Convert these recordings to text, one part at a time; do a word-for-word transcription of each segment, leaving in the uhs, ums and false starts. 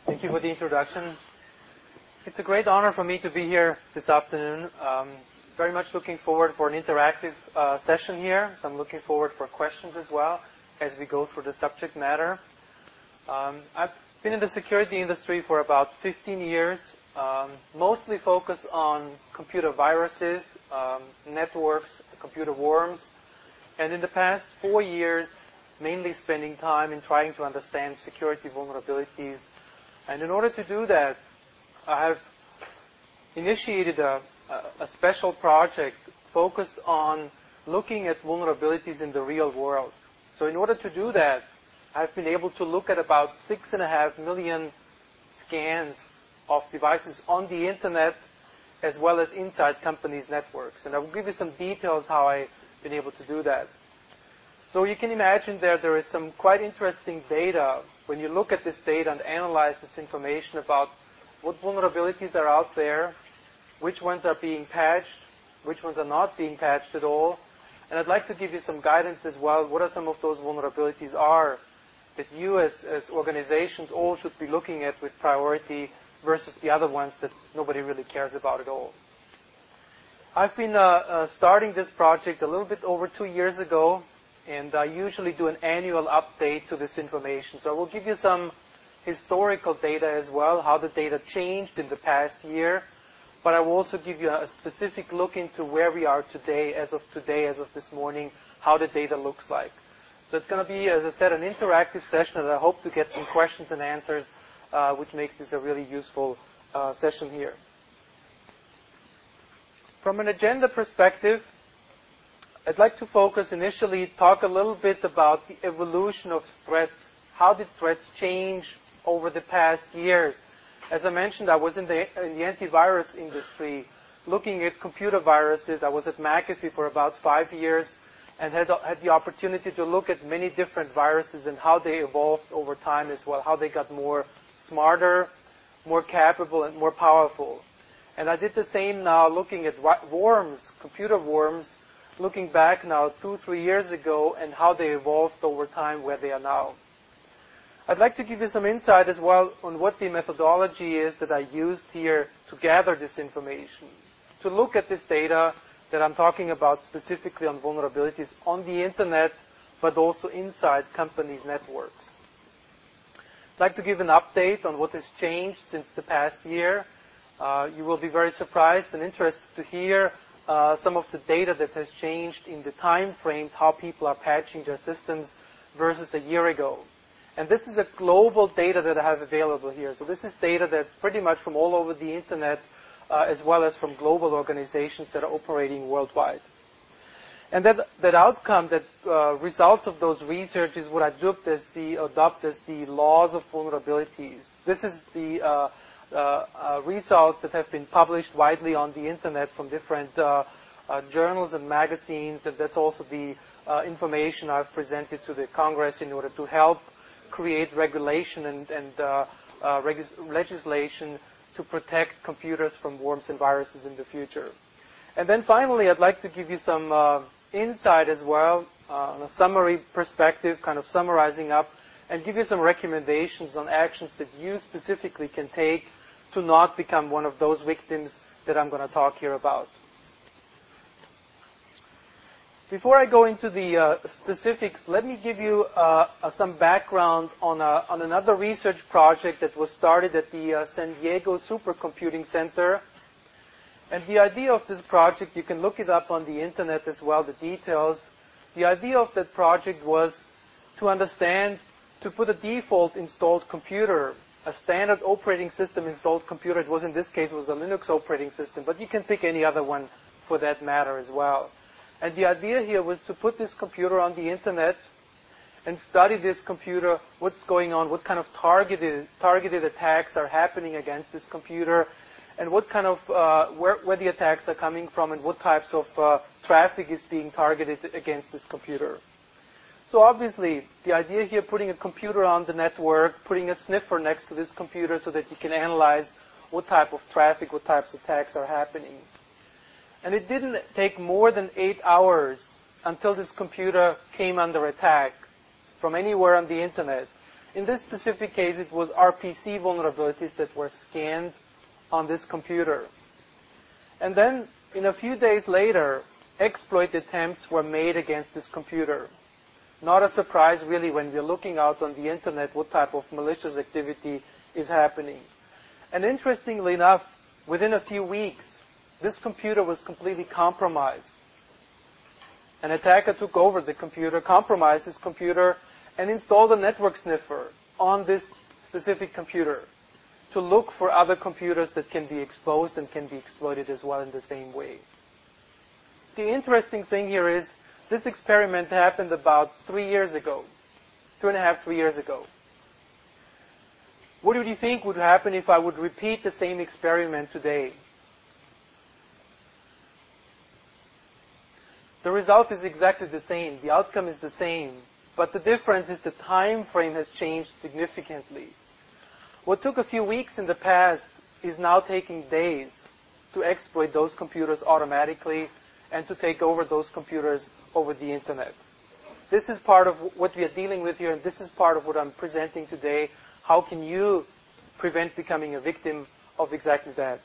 Thank you for the introduction. It's a great honor for me to be here this afternoon. Um, very much looking forward for an interactive uh, session here. So I'm looking forward for questions as well as we go through the subject matter. Um, I've been in the security industry for about fifteen years, um, mostly focused on computer viruses, um, networks, computer worms, and in the past four years, mainly spending time in trying to understand security vulnerabilities. And in order to do that, I have initiated a, a, a special project focused on looking at vulnerabilities in the real world. So in order to do that, I've been able to look at about six and a half million scans of devices on the internet as well as inside companies' networks. And I will give you some details how I've been able to do that. So you can imagine that there is some quite interesting data when you look at this data and analyze this information about what vulnerabilities are out there, which ones are being patched, which ones are not being patched at all. And I'd like to give you some guidance as well. What are some of those vulnerabilities are that you as, as organizations all should be looking at with priority versus the other ones that nobody really cares about at all. I've been uh, uh, starting this project a little bit over two years ago, and I usually do an annual update to this information. So I will give you some historical data as well, how the data changed in the past year, but I will also give you a specific look into where we are today, as of today, as of this morning, how the data looks like. So it's going to be, as I said, an interactive session, and I hope to get some questions and answers, uh, which makes this a really useful uh, session here. From an agenda perspective, I'd like to focus initially, talk a little bit about the evolution of threats. How did threats change over the past years? As I mentioned, I was in the, in the antivirus industry looking at computer viruses. I was at McAfee for about five years and had, had the opportunity to look at many different viruses and how they evolved over time as well, how they got more smarter, more capable, and more powerful. And I did the same now looking at worms, computer worms, looking back now two, three years ago and how they evolved over time, where they are now. I'd like to give you some insight as well on what the methodology is that I used here to gather this information, to look at this data that I'm talking about specifically on vulnerabilities on the internet, but also inside companies' networks. I'd like to give an update on what has changed since the past year. Uh, you will be very surprised and interested to hear uh, some of the data that has changed in the time frames, how people are patching their systems versus a year ago. And this is a global data that I have available here. So this is data that's pretty much from all over the internet, uh, as well as from global organizations that are operating worldwide. And that, that outcome, that uh, results of those research is what I adopt as the, adopt as the laws of vulnerabilities. This is the uh, uh, uh, results that have been published widely on the internet from different uh, uh, journals and magazines, and that's also the uh, information I've presented to the Congress in order to help create regulation and, and uh, uh, legislation to protect computers from worms and viruses in the future. And then finally, I'd like to give you some uh, insight as well uh, on a summary perspective, kind of summarizing up, and give you some recommendations on actions that you specifically can take to not become one of those victims that I'm going to talk here about. Before I go into the uh, specifics, let me give you uh, uh, some background on, a, on another research project that was started at the uh, San Diego Supercomputing Center. And the idea of this project, you can look it up on the internet as well, the details. The idea of that project was to understand, to put a default installed computer, a standard operating system installed computer. It was, in this case, was a Linux operating system, but you can pick any other one for that matter as well. And the idea here was to put this computer on the internet and study this computer, what's going on, what kind of targeted, targeted attacks are happening against this computer, and what kind of, uh, where, where the attacks are coming from, and what types of uh, traffic is being targeted against this computer. So obviously, the idea here, putting a computer on the network, putting a sniffer next to this computer so that you can analyze what type of traffic, what types of attacks are happening. And it didn't take more than eight hours until this computer came under attack from anywhere on the internet. In this specific case, it was R P C vulnerabilities that were scanned on this computer. And then, in a few days later, exploit attempts were made against this computer. Not a surprise, really, when we're looking out on the internet what type of malicious activity is happening. And interestingly enough, within a few weeks, this computer was completely compromised. An attacker took over the computer, compromised this computer, and installed a network sniffer on this specific computer to look for other computers that can be exposed and can be exploited as well in the same way. The interesting thing here is this experiment happened about three years ago, two and a half, three years ago. What would you think would happen if I would repeat the same experiment today? The result is exactly the same. The outcome is the same. But the difference is the time frame has changed significantly. What took a few weeks in the past is now taking days to exploit those computers automatically and to take over those computers over the internet. This is part of what we are dealing with here, and this is part of what I'm presenting today. How can you prevent becoming a victim of exactly that?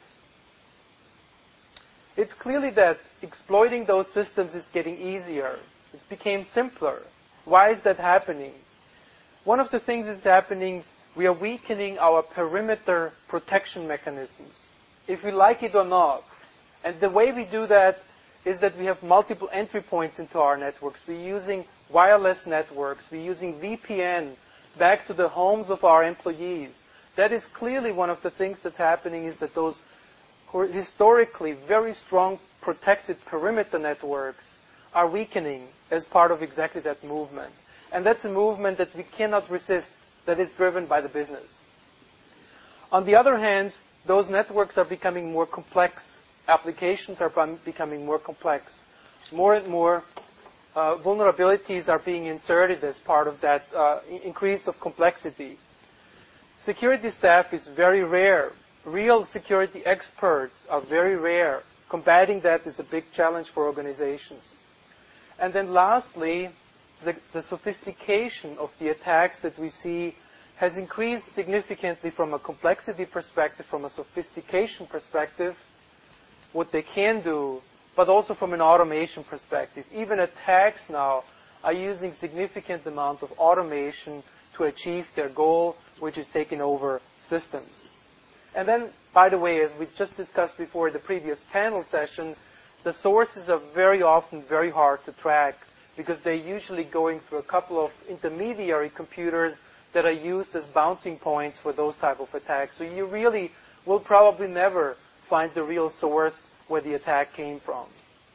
It's clearly that exploiting those systems is getting easier. It became simpler. Why is that happening? One of the things that's happening, we are weakening our perimeter protection mechanisms, if we like it or not. And the way we do that is that we have multiple entry points into our networks. We're using wireless networks. We're using V P N back to the homes of our employees. That is clearly one of the things that's happening, is that those historically very strong protected perimeter networks are weakening as part of exactly that movement. And that's a movement that we cannot resist, that is driven by the business. On the other hand, those networks are becoming more complex. Applications are becoming more complex. More and more uh, vulnerabilities are being inserted as part of that uh, increase of complexity. Security staff is very rare. Real security experts are very rare. Combating that is a big challenge for organizations. And then lastly, the, the sophistication of the attacks that we see has increased significantly from a complexity perspective, from a sophistication perspective, what they can do, but also from an automation perspective. Even attacks now are using significant amount of automation to achieve their goal, which is taking over systems. And then, by the way, as we just discussed before in the previous panel session, the sources are very often very hard to track because they're usually going through a couple of intermediary computers that are used as bouncing points for those type of attacks. So you really will probably never find the real source where the attack came from.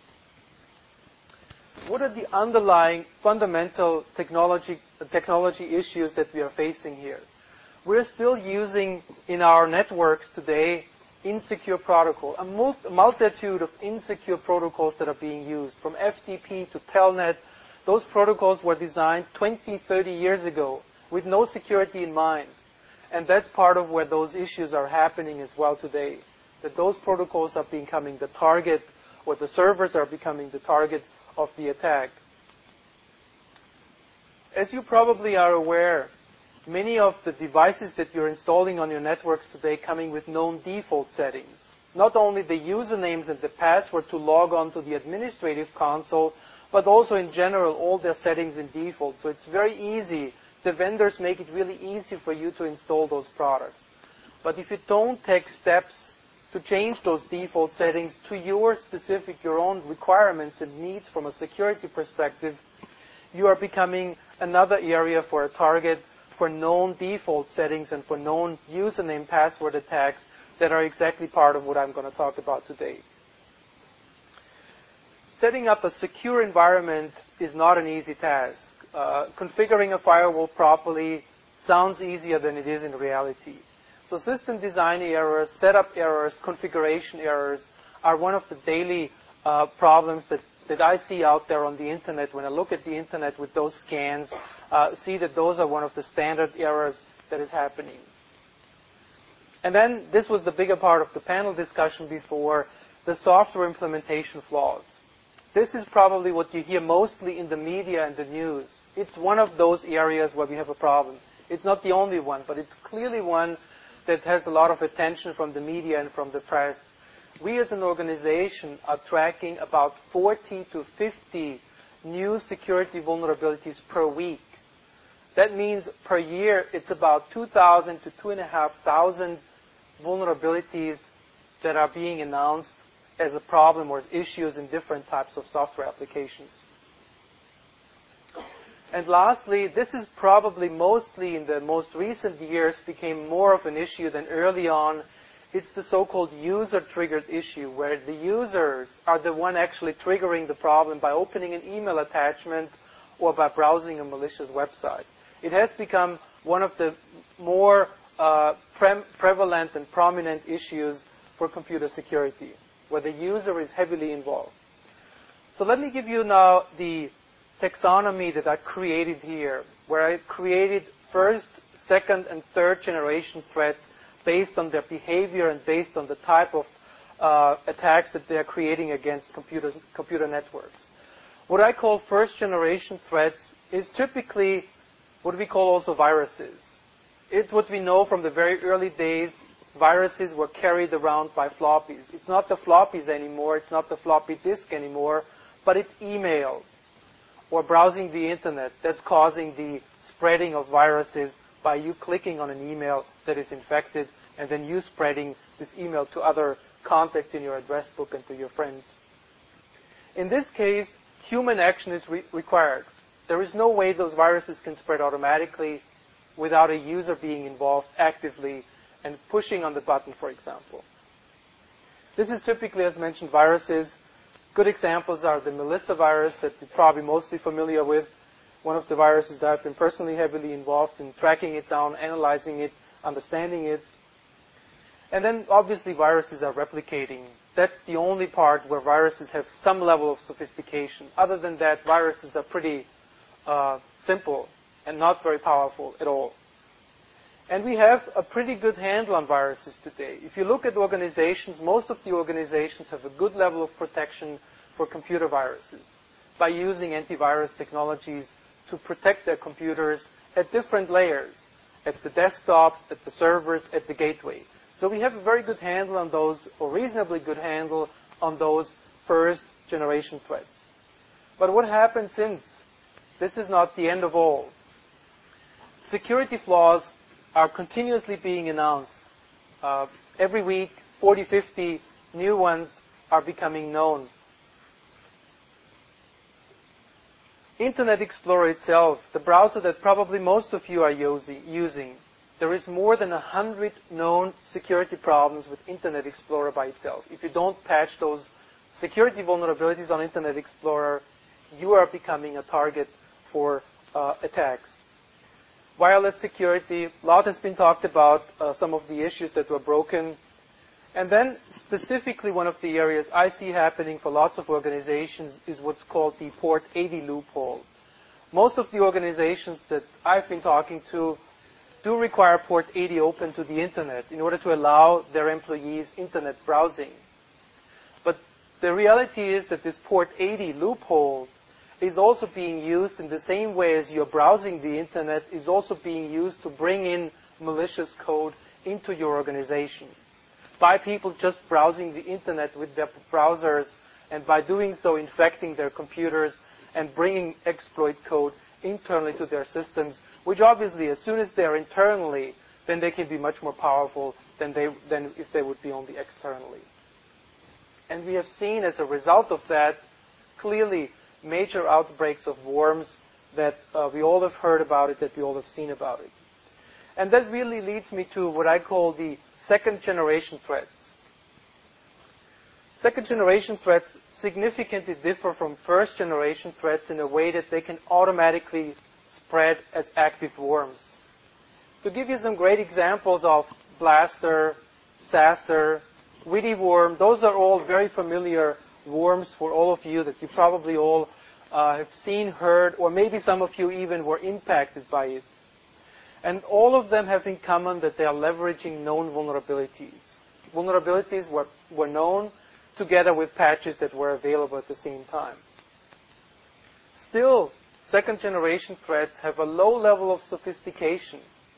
What are the underlying fundamental technology, technology issues that we are facing here? We're still using in our networks today insecure protocol, a multitude of insecure protocols that are being used, from F T P to Telnet. Those protocols were designed twenty, thirty years ago with no security in mind. And that's part of where those issues are happening as well today, that those protocols are becoming the target, or the servers are becoming the target of the attack. As you probably are aware, many of the devices that you're installing on your networks today coming with known default settings. Not only the usernames and the password to log on to the administrative console, but also in general all their settings in default. So it's very easy. The vendors make it really easy for you to install those products. But if you don't take steps to change those default settings to your specific, your own requirements and needs from a security perspective, you are becoming another area for a target for known default settings and for known username password attacks that are exactly part of what I'm going to talk about today. Setting up a secure environment is not an easy task. Uh, configuring a firewall properly sounds easier than it is in reality. So system design errors, setup errors, configuration errors are one of the daily uh, problems that, that I see out there on the internet. When I look at the internet with those scans, uh, see that those are one of the standard errors that is happening. And then this was the bigger part of the panel discussion before, the software implementation flaws. This is probably what you hear mostly in the media and the news. It's one of those areas where we have a problem. It's not the only one, but it's clearly one that has a lot of attention from the media and from the press. We as an organization are tracking about forty to fifty new security vulnerabilities per week. That means per year it's about two thousand to two thousand five hundred vulnerabilities that are being announced as a problem or as issues in different types of software applications. And lastly, this is probably mostly in the most recent years became more of an issue than early on. It's the so-called user-triggered issue, where the users are the one actually triggering the problem by opening an email attachment or by browsing a malicious website. It has become one of the more uh, pre prevalent and prominent issues for computer security, where the user is heavily involved. So let me give you now the taxonomy that I created here, where I created first, second, and third generation threats based on their behavior and based on the type of uh, attacks that they are creating against computers, computer networks. What I call first generation threats is typically what we call also viruses. It's what we know from the very early days. Viruses were carried around by floppies. It's not the floppies anymore, it's not the floppy disk anymore, but it's email or browsing the internet that's causing the spreading of viruses by you clicking on an email that is infected and then you spreading this email to other contacts in your address book and to your friends. In this case, human action is re required. There is no way those viruses can spread automatically without a user being involved actively and pushing on the button, for example. This is typically, as mentioned, viruses. Good examples are the Melissa virus that you're probably mostly familiar with. One of the viruses I've been personally heavily involved in tracking it down, analyzing it, understanding it. And then obviously viruses are replicating. That's the only part where viruses have some level of sophistication. Other than that, viruses are pretty uh, simple and not very powerful at all. And we have a pretty good handle on viruses today. If you look at organizations, most of the organizations have a good level of protection for computer viruses by using antivirus technologies to protect their computers at different layers, at the desktops, at the servers, at the gateway. So we have a very good handle on those, or reasonably good handle on those first generation threats. But what happened since? This is not the end of all. Security flaws are continuously being announced. Uh, every week, forty, fifty new ones are becoming known. Internet Explorer itself, the browser that probably most of you are using, there is more than one hundred known security problems with Internet Explorer by itself. If you don't patch those security vulnerabilities on Internet Explorer, you are becoming a target for uh, attacks. Wireless security, a lot has been talked about, uh, some of the issues that were broken. And then specifically one of the areas I see happening for lots of organizations is what's called the port eighty loophole. Most of the organizations that I've been talking to do require port eighty open to the internet in order to allow their employees internet browsing. But the reality is that this port eighty loophole is also being used in the same way as you're browsing the internet, is also being used to bring in malicious code into your organization by people just browsing the internet with their browsers, and by doing so infecting their computers and bringing exploit code internally to their systems, which obviously as soon as they're internally, then they can be much more powerful than, they, than if they would be only externally. And we have seen as a result of that clearly major outbreaks of worms that uh, we all have heard about it, that we all have seen about it. And that really leads me to what I call the second generation threats. Second generation threats significantly differ from first generation threats in a way that they can automatically spread as active worms. To give you some great examples of Blaster, Sasser, Witty Worm, those are all very familiar worms for all of you that you probably all uh, have seen, heard, or maybe some of you even were impacted by it. And all of them have in common that they are leveraging known vulnerabilities. Vulnerabilities were, were known together with patches that were available at the same time. Still, second generation threats have a low level of sophistication.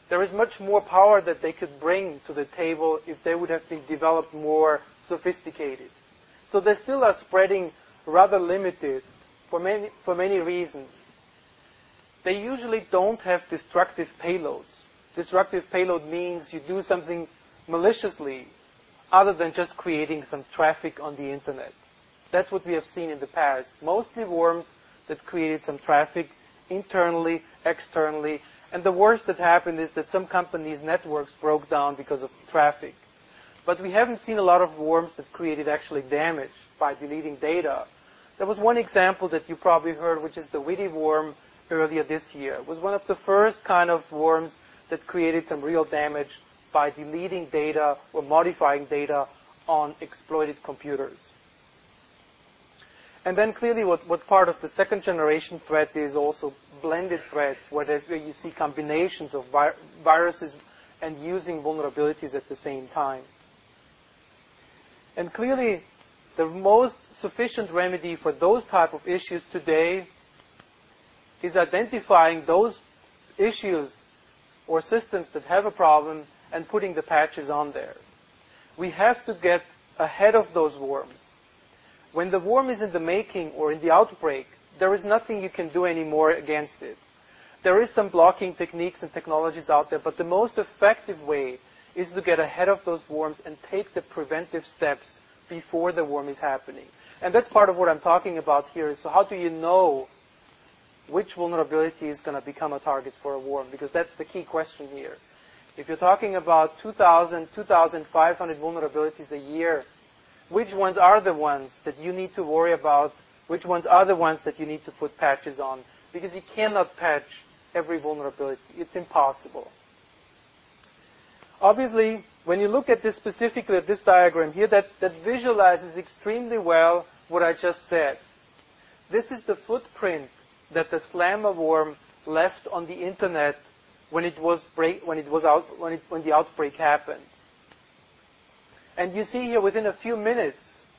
there is much more power that they could bring to the table if they would have been developed more sophisticated. So they still are spreading rather limited for many, for many reasons. They usually don't have destructive payloads. Destructive payload means you do something maliciously other than just creating some traffic on the internet. That's what we have seen in the past. Mostly worms that created some traffic internally, externally, and the worst that happened is that some companies' networks broke down because of traffic. But we haven't seen a lot of worms that created actually damage by deleting data. There was one example that you probably heard, which is the Witty worm earlier this year. It was one of the first kind of worms that created some real damage by deleting data or modifying data on exploited computers. And then clearly what, what part of the second generation threat is also blended threats, where, there's, where you see combinations of vi viruses and using vulnerabilities at the same time. And clearly the most sufficient remedy for those type of issues today is identifying those issues or systems that have a problem and putting the patches on there. We have to get ahead of those worms. When the worm is in the making or in the outbreak, there is nothing you can do anymore against it. There is some blocking techniques and technologies out there, but the most effective way is to get ahead of those worms and take the preventive steps before the worm is happening. And that's part of what I'm talking about here. Is so how do you know which vulnerability is going to become a target for a worm? Because that's the key question here. If you're talking about two thousand, two thousand five hundred vulnerabilities a year, which ones are the ones that you need to worry about? Which ones are the ones that you need to put patches on? Because you cannot patch every vulnerability. It's impossible. Obviously, when you look at this specifically at this diagram here, that, that visualizes extremely well what I just said. This is the footprint that the Slammer worm left on the internet when it was break, when it was out, when, it, when the outbreak happened. And you see here within a few minutes,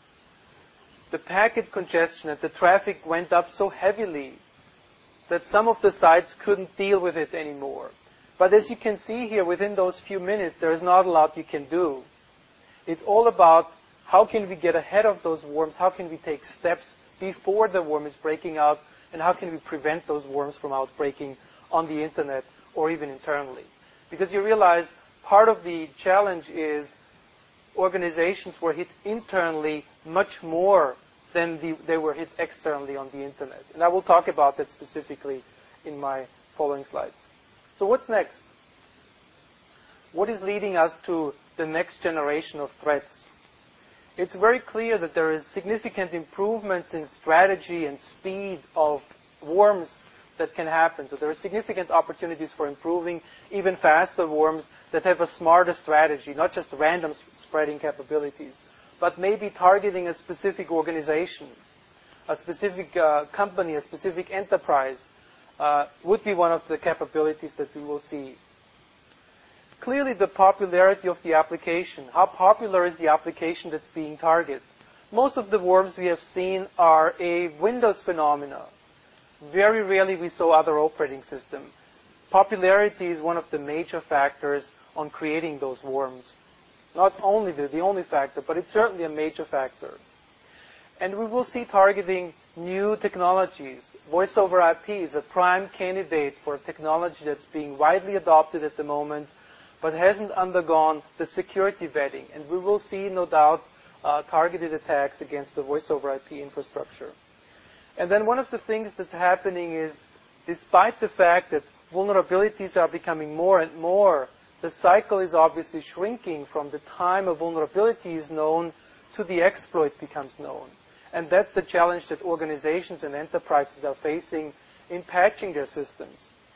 the packet congestion and the traffic went up so heavily that some of the sites couldn't deal with it anymore. But as you can see here, within those few minutes, there is not a lot you can do. It's all about how can we get ahead of those worms, how can we take steps before the worm is breaking out, and how can we prevent those worms from outbreaking on the internet or even internally. Because you realize part of the challenge is organizations were hit internally much more than the, they were hit externally on the internet. And I will talk about that specifically in my following slides. So what's next? What is leading us to the next generation of threats? It's very clear that there is significant improvements in strategy and speed of worms that can happen. So there are significant opportunities for improving even faster worms that have a smarter strategy, not just random spreading capabilities, but maybe targeting a specific organization, a specific uh, company, a specific enterprise uh, would be one of the capabilities that we will see. Clearly, the popularity of the application. How popular is the application that's being targeted? Most of the worms we have seen are a Windows phenomena. Very rarely we saw other operating systems. Popularity is one of the major factors on creating those worms. Not only the, the only factor, but it's certainly a major factor. And we will see targeting new technologies. Voice over I P is a prime candidate for a technology that's being widely adopted at the moment, but hasn't undergone the security vetting. And we will see, no doubt, uh, targeted attacks against the voice over I P infrastructure. And then one of the things that's happening is, despite the fact that vulnerabilities are becoming more and more, the cycle is obviously shrinking from the time a vulnerability is known to the exploit becomes known. And that's the challenge that organizations and enterprises are facing in patching their systems.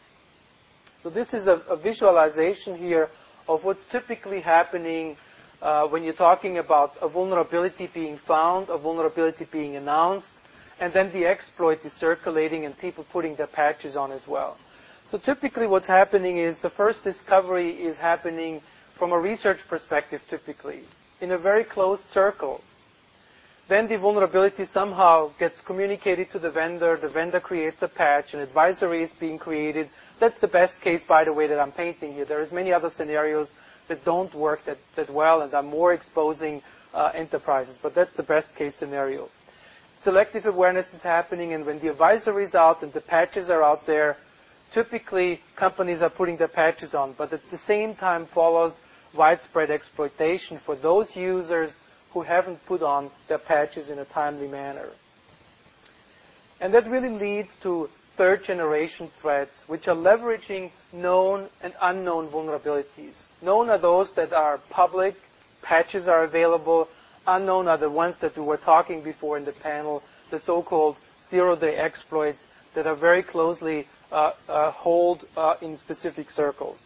So this is a, a visualization here of what's typically happening uh, when you're talking about a vulnerability being found, a vulnerability being announced, and then the exploit is circulating and people putting their patches on as well. So typically what's happening is the first discovery is happening from a research perspective typically, in a very closed circle. Then the vulnerability somehow gets communicated to the vendor. The vendor creates a patch. An advisory is being created. That's the best case, by the way, that I'm painting here. There's many other scenarios that don't work that, that well and are more exposing uh, enterprises. But that's the best case scenario. Selective awareness is happening, and when the advisory is out and the patches are out there, typically companies are putting their patches on. But at the same time follows widespread exploitation for those users who haven't put on their patches in a timely manner. And that really leads to third-generation threats, which are leveraging known and unknown vulnerabilities. Known are those that are public, patches are available. Unknown are the ones that we were talking before in the panel, the so-called zero-day exploits that are very closely uh, uh, held uh, in specific circles.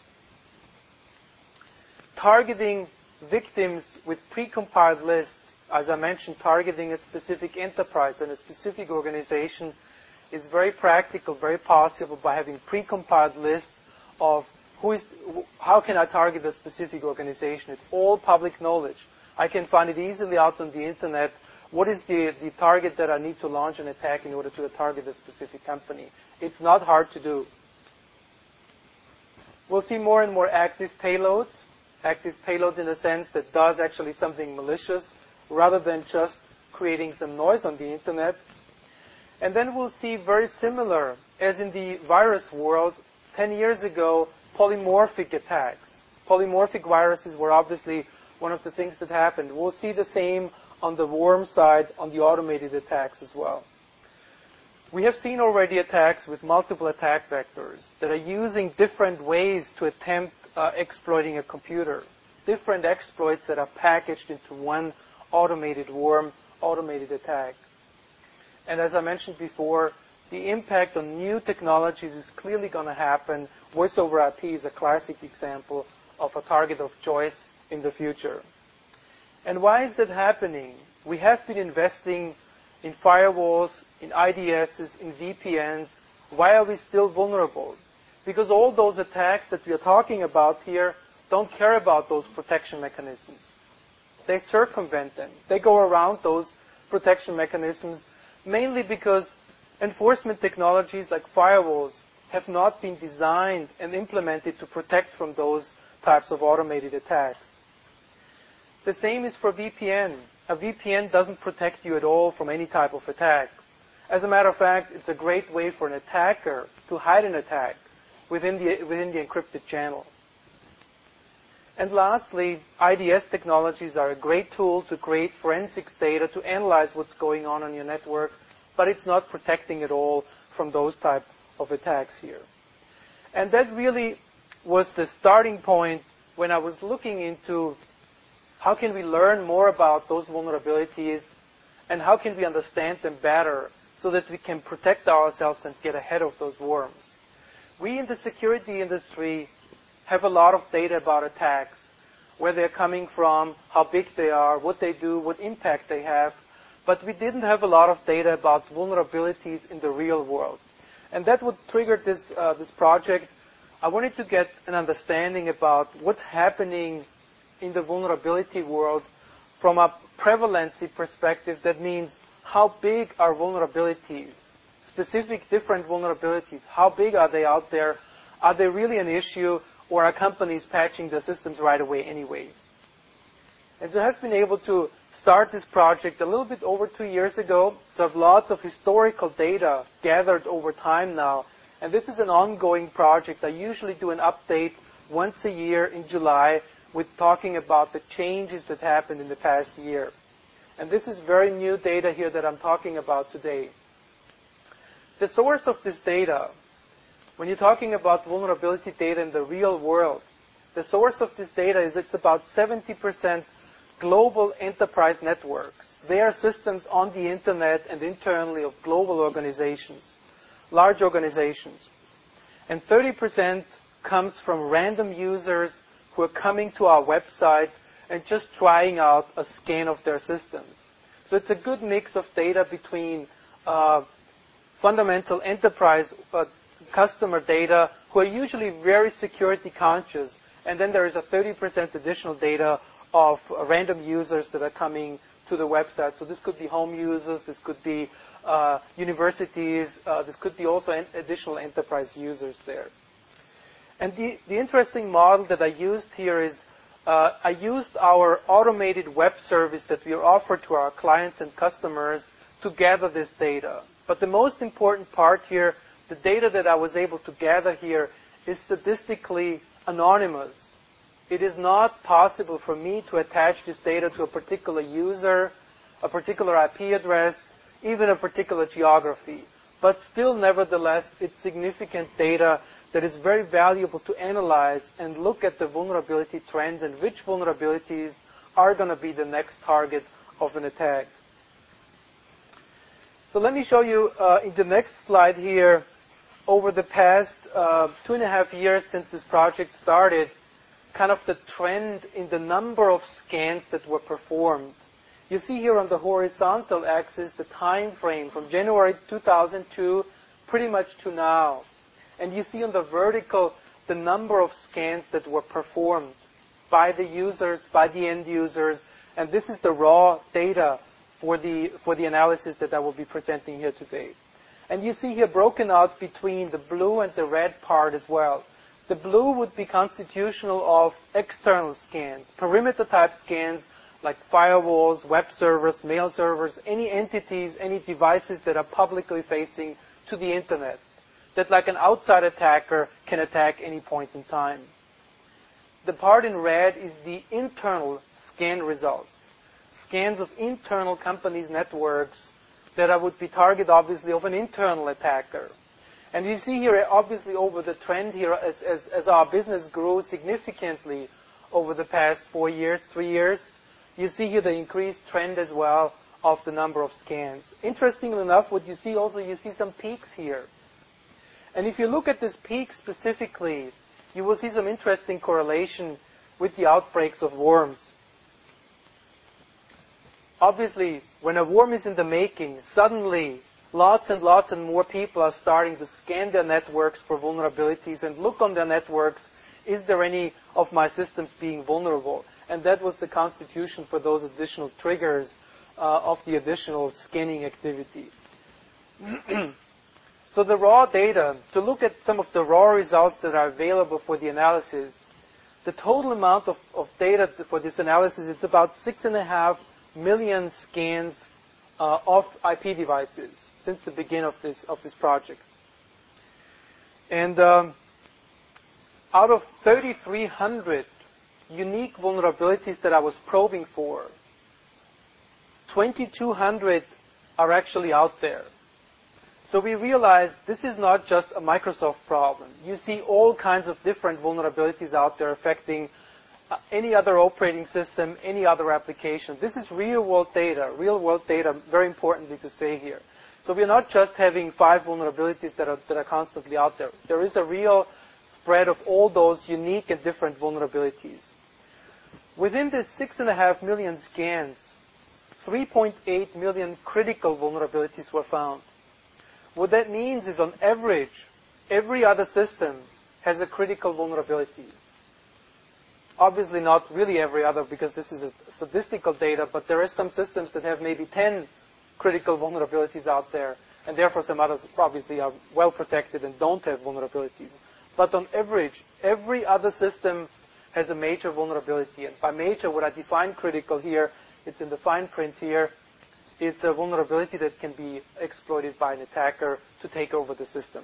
Targeting victims with precompiled lists, as I mentioned, targeting a specific enterprise and a specific organization is very practical, very possible by having precompiled lists of who is, how can I target a specific organization. It's all public knowledge. I can find it easily out on the internet. What is the, the target that I need to launch an attack in order to target a specific company? It's not hard to do. We'll see more and more active payloads. Active payloads in a sense that does actually something malicious rather than just creating some noise on the internet. And then we'll see very similar, as in the virus world, ten years ago, polymorphic attacks. Polymorphic viruses were obviously one of the things that happened. We'll see the same on the worm side, on the automated attacks as well. We have seen already attacks with multiple attack vectors that are using different ways to attempt uh, exploiting a computer. Different exploits that are packaged into one automated worm, automated attack. And as I mentioned before, the impact on new technologies is clearly going to happen. Voice over I P is a classic example of a target of choice in the future. And why is that happening? We have been investing in firewalls, in I D Ss, in V P Ns. Why are we still vulnerable? Because all those attacks that we are talking about here don't care about those protection mechanisms. They circumvent them. They go around those protection mechanisms, mainly because enforcement technologies like firewalls have not been designed and implemented to protect from those types of automated attacks. The same is for V P N. A V P N doesn't protect you at all from any type of attack. As a matter of fact, it's a great way for an attacker to hide an attack within the, within the encrypted channel. And lastly, I D S technologies are a great tool to create forensics data to analyze what's going on on your network, but it's not protecting at all from those type of attacks here. And that really was the starting point when I was looking into how can we learn more about those vulnerabilities and how can we understand them better so that we can protect ourselves and get ahead of those worms. We in the security industry have a lot of data about attacks, where they're coming from, how big they are, what they do, what impact they have, but we didn't have a lot of data about vulnerabilities in the real world. And that would trigger this, uh, this project. I wanted to get an understanding about what's happening in the vulnerability world from a prevalency perspective. That means how big are vulnerabilities, specific different vulnerabilities, how big are they out there? Are they really an issue, or are companies patching the systems right away anyway? And so I've been able to start this project a little bit over two years ago. So I have lots of historical data gathered over time now. And this is an ongoing project. I usually do an update once a year in July with talking about the changes that happened in the past year. And this is very new data here that I'm talking about today. The source of this data, when you're talking about vulnerability data in the real world, the source of this data is it's about seventy percent global enterprise networks. They are systems on the internet and internally of global organizations, large organizations. And thirty percent comes from random users who are coming to our website and just trying out a scan of their systems. So it's a good mix of data between uh, fundamental enterprise uh, customer data who are usually very security conscious, and then there is a thirty percent additional data of uh, random users that are coming to the website. So this could be home users, this could be uh, universities, uh, this could be also an additional enterprise users there. And the, the interesting model that I used here is uh, I used our automated web service that we offer to our clients and customers to gather this data. But the most important part here, the data that I was able to gather here, is statistically anonymous. It is not possible for me to attach this data to a particular user, a particular I P address, even a particular geography. But still, nevertheless, it's significant data that is very valuable to analyze and look at the vulnerability trends and which vulnerabilities are going to be the next target of an attack. So let me show you uh, in the next slide here, over the past uh, two and a half years since this project started, kind of the trend in the number of scans that were performed. You see here on the horizontal axis the time frame from January two thousand two pretty much to now. And you see on the vertical the number of scans that were performed by the users, by the end users, and this is the raw data for the, for the analysis that I will be presenting here today. And you see here broken out between the blue and the red part as well. The blue would be constitutional of external scans, perimeter type scans like firewalls, web servers, mail servers, any entities, any devices that are publicly facing to the internet, that like an outside attacker can attack any point in time. The part in red is the internal scan results, scans of internal companies' networks that would be target, obviously, of an internal attacker. And you see here, obviously, over the trend here, as, as, as our business grew significantly over the past four years, three years, you see here the increased trend as well of the number of scans. Interestingly enough, what you see also, you see some peaks here. And if you look at this peak specifically, you will see some interesting correlation with the outbreaks of worms. Obviously, when a worm is in the making, suddenly lots and lots and more people are starting to scan their networks for vulnerabilities and look on their networks, is there any of my systems being vulnerable? And that was the constitution for those additional triggers uh, of the additional scanning activity. So the raw data, to look at some of the raw results that are available for the analysis, the total amount of, of data for this analysis, it's about six and a half million scans uh, of I P devices since the beginning of this, of this project. And um, out of thirty-three hundred unique vulnerabilities that I was probing for, twenty-two hundred are actually out there. So we realized this is not just a Microsoft problem. You see all kinds of different vulnerabilities out there affecting uh, any other operating system, any other application. This is real-world data, real-world data, very importantly to say here. So we're not just having five vulnerabilities that are, that are constantly out there. There is a real spread of all those unique and different vulnerabilities. Within this six and a half million scans, three point eight million critical vulnerabilities were found. What that means is, on average, every other system has a critical vulnerability. Obviously not really every other, because this is a statistical data, but there are some systems that have maybe ten critical vulnerabilities out there, and therefore some others obviously are well protected and don't have vulnerabilities. But on average, every other system has a major vulnerability. And by major, what I define critical here, it's in the fine print here, it's a vulnerability that can be exploited by an attacker to take over the system.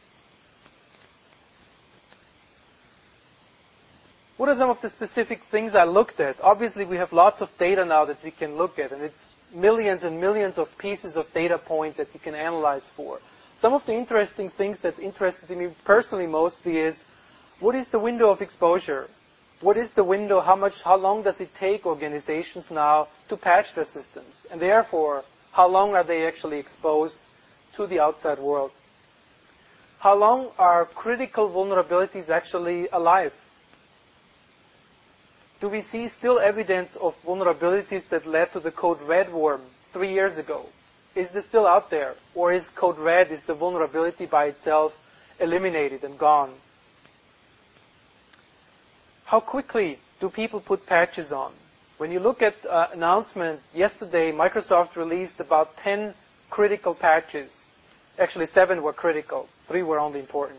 What are some of the specific things I looked at? Obviously, we have lots of data now that we can look at, and it's millions and millions of pieces of data points that we can analyze for. Some of the interesting things that interested me personally mostly is, what is the window of exposure? What is the window? How much, how long does it take organizations now to patch their systems? And therefore, how long are they actually exposed to the outside world? How long are critical vulnerabilities actually alive? Do we see still evidence of vulnerabilities that led to the Code Red worm three years ago? Is this still out there? Or is Code Red, is the vulnerability by itself eliminated and gone? How quickly do people put patches on? When you look at uh, announcement, yesterday Microsoft released about ten critical patches. Actually, seven were critical. Three were only important.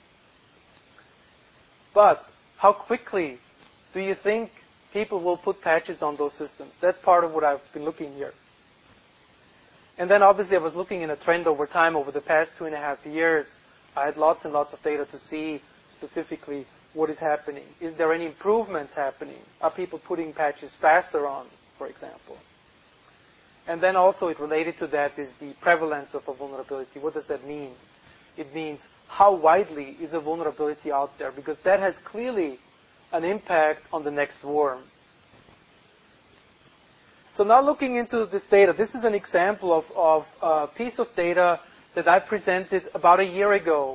But how quickly do you think people will put patches on those systems? That's part of what I've been looking here. And then obviously I was looking in a trend over time over the past two and a half years. I had lots and lots of data to see specifically what is happening. Is there any improvements happening? Are people putting patches faster on, for example? And then also it related to that is the prevalence of a vulnerability. What does that mean? It means how widely is a vulnerability out there? Because that has clearly an impact on the next worm. So now looking into this data, this is an example of, of a piece of data that I presented about a year ago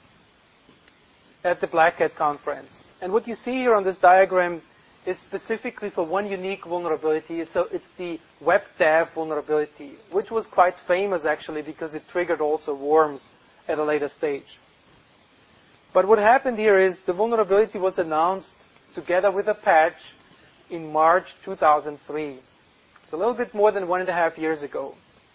at the Black Hat conference. And what you see here on this diagram is specifically for one unique vulnerability. It's, a, it's the WebDAV vulnerability, which was quite famous actually because it triggered also worms at a later stage. But what happened here is the vulnerability was announced together with a patch in March two thousand three. So a little bit more than one and a half years ago.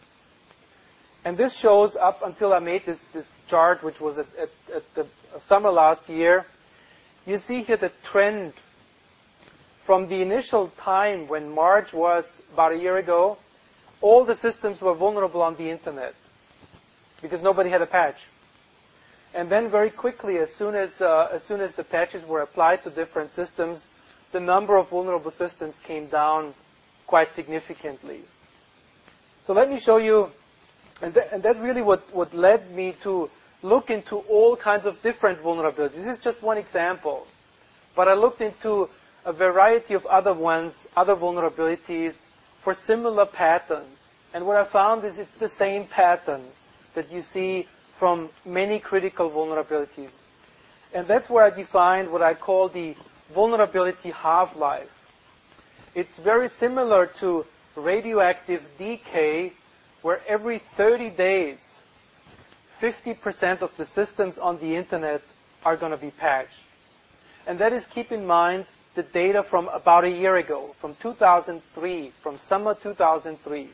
And this shows up until I made this, this chart, which was at, at, at the summer last year. You see here the trend from the initial time when March was about a year ago. All the systems were vulnerable on the internet because nobody had a patch. And then very quickly, as soon as, uh, as soon as the patches were applied to different systems, the number of vulnerable systems came down quite significantly. So let me show you, and, th and that's really what, what led me to look into all kinds of different vulnerabilities. This is just one example. But I looked into a variety of other ones, other vulnerabilities for similar patterns. And what I found is it's the same pattern that you see from many critical vulnerabilities. And that's where I defined what I call the vulnerability half-life. It's very similar to radioactive decay, where every thirty days, fifty percent of the systems on the internet are going to be patched. And that is, keep in mind, the data from about a year ago, from two thousand three, from summer two thousand three.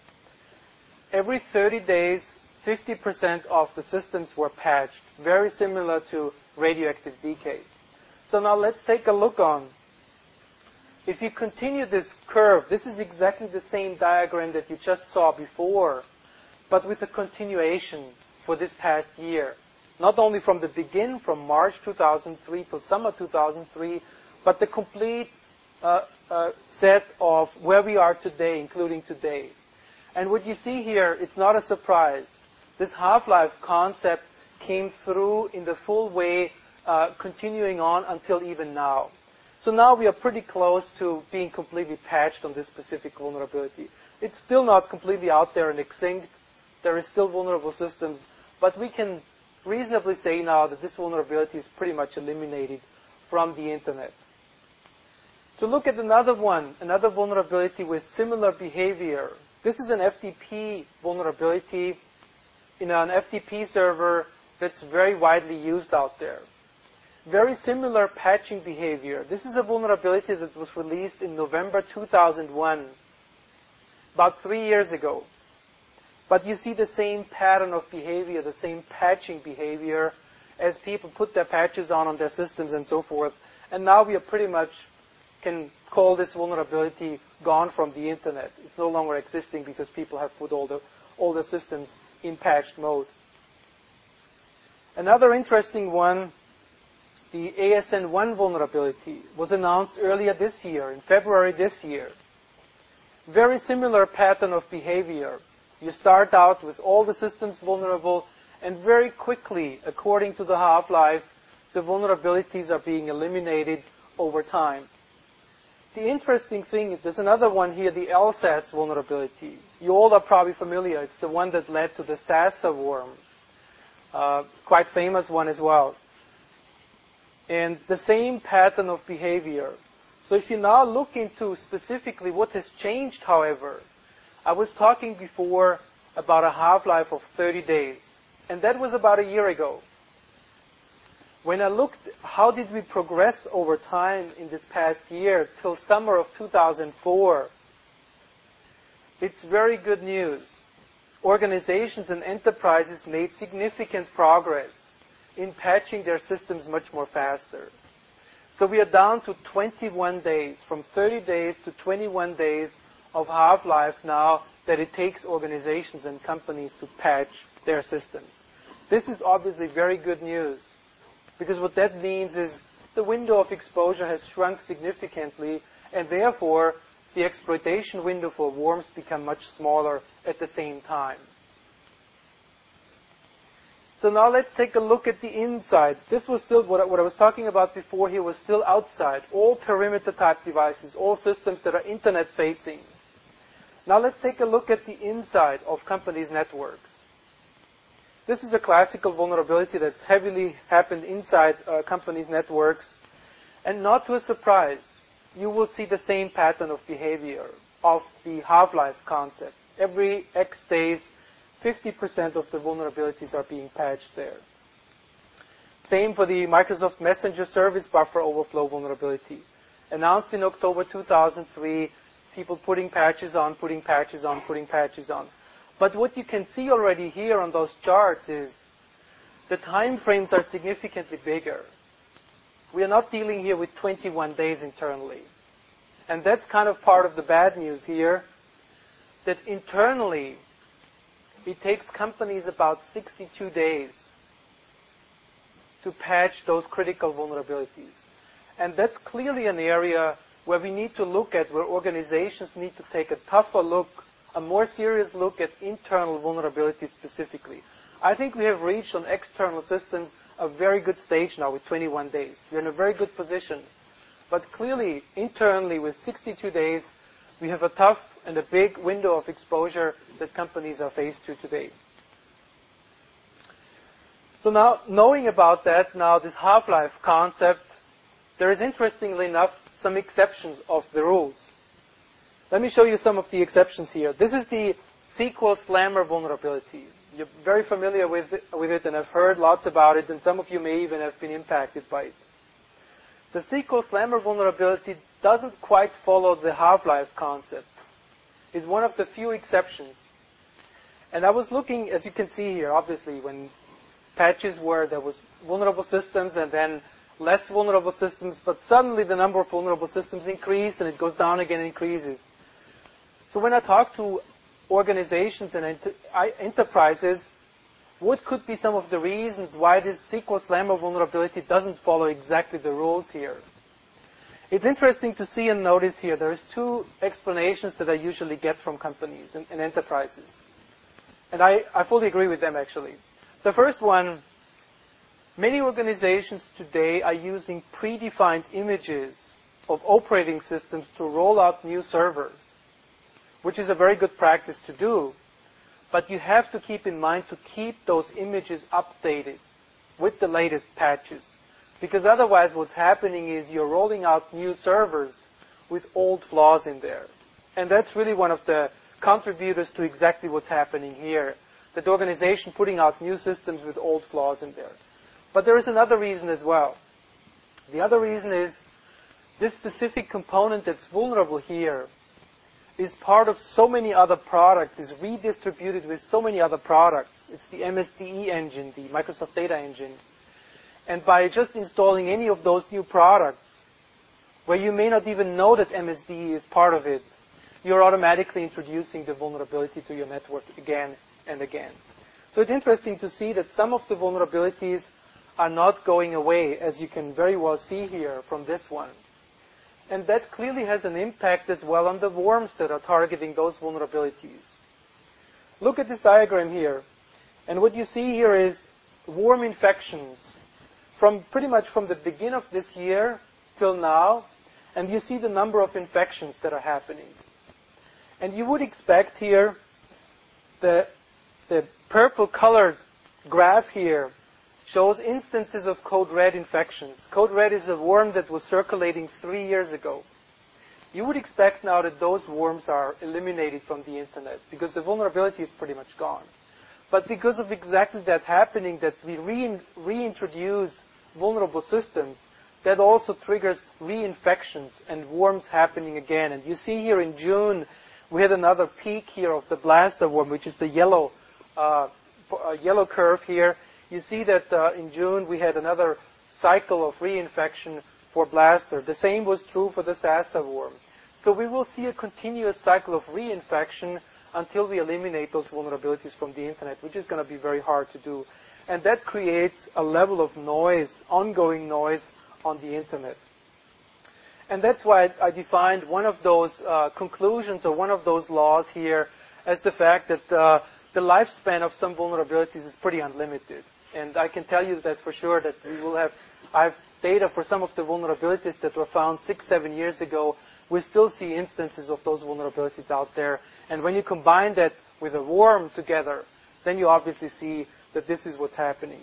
Every thirty days, fifty percent of the systems were patched, very similar to radioactive decay. So now let's take a look on, if you continue this curve, this is exactly the same diagram that you just saw before, but with a continuation for this past year. Not only from the begin, from March two thousand three till summer two thousand three, but the complete uh, uh, set of where we are today, including today. And what you see here, it's not a surprise. This half-life concept came through in the full way, uh, continuing on until even now. So now we are pretty close to being completely patched on this specific vulnerability. It's still not completely out there and extinct. There is still vulnerable systems, but we can reasonably say now that this vulnerability is pretty much eliminated from the internet. To look at another one, another vulnerability with similar behavior. This is an F T P vulnerability in an F T P server that's very widely used out there. Very similar patching behavior. This is a vulnerability that was released in November two thousand one, about three years ago. But you see the same pattern of behavior, the same patching behavior as people put their patches on on their systems and so forth. And now we are pretty much can call this vulnerability gone from the internet. It's no longer existing because people have put all the, all the systems in patched mode. Another interesting one, the A S N one vulnerability, was announced earlier this year, in February this year. Very similar pattern of behavior. You start out with all the systems vulnerable, and very quickly, according to the half-life, the vulnerabilities are being eliminated over time. The interesting thing is there's another one here, the L S A S vulnerability. You all are probably familiar. It's the one that led to the Sasa worm. Uh, quite famous one as well. And the same pattern of behavior. So if you now look into specifically what has changed, however, I was talking before about a half-life of thirty days. And that was about a year ago. when I looked how did we progress over time in this past year till summer of two thousand four, it's very good news. Organizations and enterprises made significant progress in patching their systems much more faster. So we are down to twenty-one days, from thirty days to twenty-one days of half-life now that it takes organizations and companies to patch their systems. This is obviously very good news, because what that means is the window of exposure has shrunk significantly, and therefore the exploitation window for worms become much smaller at the same time. So now let's take a look at the inside. This was still, what I, what I was talking about before here was still outside. All perimeter type devices, all systems that are internet facing. Now let's take a look at the inside of companies' networks. This is a classical vulnerability that's heavily happened inside uh, companies' networks. And not to a surprise, you will see the same pattern of behavior of the half-life concept. Every X days, fifty percent of the vulnerabilities are being patched there. Same for the Microsoft Messenger service buffer overflow vulnerability. Announced in October two thousand three, people putting patches on, putting patches on, putting patches on. But what you can see already here on those charts is the time frames are significantly bigger. We are not dealing here with twenty-one days internally. And that's kind of part of the bad news here, that internally it takes companies about sixty-two days to patch those critical vulnerabilities. And that's clearly an area where we need to look at, where organizations need to take a tougher look, a more serious look at internal vulnerabilities specifically. I think we have reached on external systems a very good stage now with twenty-one days. We're in a very good position. But clearly, internally, with sixty-two days, we have a tough and a big window of exposure that companies are faced to today. So now, knowing about that, now this half-life concept, there is, interestingly enough, some exceptions of the rules. Let me show you some of the exceptions here. This is the S Q L Slammer vulnerability. You're very familiar with it, with it, and have heard lots about it, and some of you may even have been impacted by it. The S Q L Slammer vulnerability doesn't quite follow the half-life concept. It's one of the few exceptions. And I was looking, as you can see here, obviously, when patches were, there was vulnerable systems and then less vulnerable systems, but suddenly the number of vulnerable systems increased and it goes down again and increases. So when I talk to organizations and enter enterprises, what could be some of the reasons why this S Q L Slammer vulnerability doesn't follow exactly the rules here? It's interesting to see and notice here, there's two explanations that I usually get from companies and, and enterprises. And I, I fully agree with them, actually. The first one, many organizations today are using predefined images of operating systems to roll out new servers, which is a very good practice to do. But you have to keep in mind to keep those images updated with the latest patches. Because otherwise what's happening is you're rolling out new servers with old flaws in there. And that's really one of the contributors to exactly what's happening here. That the organization putting out new systems with old flaws in there. But there is another reason as well. The other reason is this specific component that's vulnerable here is part of so many other products, is redistributed with so many other products. It's the M S D E engine, the Microsoft Data Engine. And by just installing any of those new products, where you may not even know that M S D E is part of it, you're automatically introducing the vulnerability to your network again and again. So it's interesting to see that some of the vulnerabilities are not going away, as you can very well see here from this one. And that clearly has an impact as well on the worms that are targeting those vulnerabilities. Look at this diagram here. And what you see here is worm infections from pretty much from the beginning of this year till now. And you see the number of infections that are happening. And you would expect here the, the purple colored graph here shows instances of code red infections. Code red is a worm that was circulating three years ago. You would expect now that those worms are eliminated from the internet because the vulnerability is pretty much gone. But because of exactly that happening, that we re reintroduce vulnerable systems, that also triggers reinfections and worms happening again. And you see here in June, we had another peak here of the Blaster worm, which is the yellow, uh, uh, yellow curve here. You see that uh, in June we had another cycle of reinfection for Blaster. The same was true for the Sasa worm. So we will see a continuous cycle of reinfection until we eliminate those vulnerabilities from the internet, which is going to be very hard to do. And that creates a level of noise, ongoing noise, on the internet. And that's why I, I defined one of those uh, conclusions or one of those laws here as the fact that uh, the lifespan of some vulnerabilities is pretty unlimited. And I can tell you that for sure that we will have, I have data for some of the vulnerabilities that were found six, seven years ago. We still see instances of those vulnerabilities out there. And when you combine that with a worm together, then you obviously see that this is what's happening.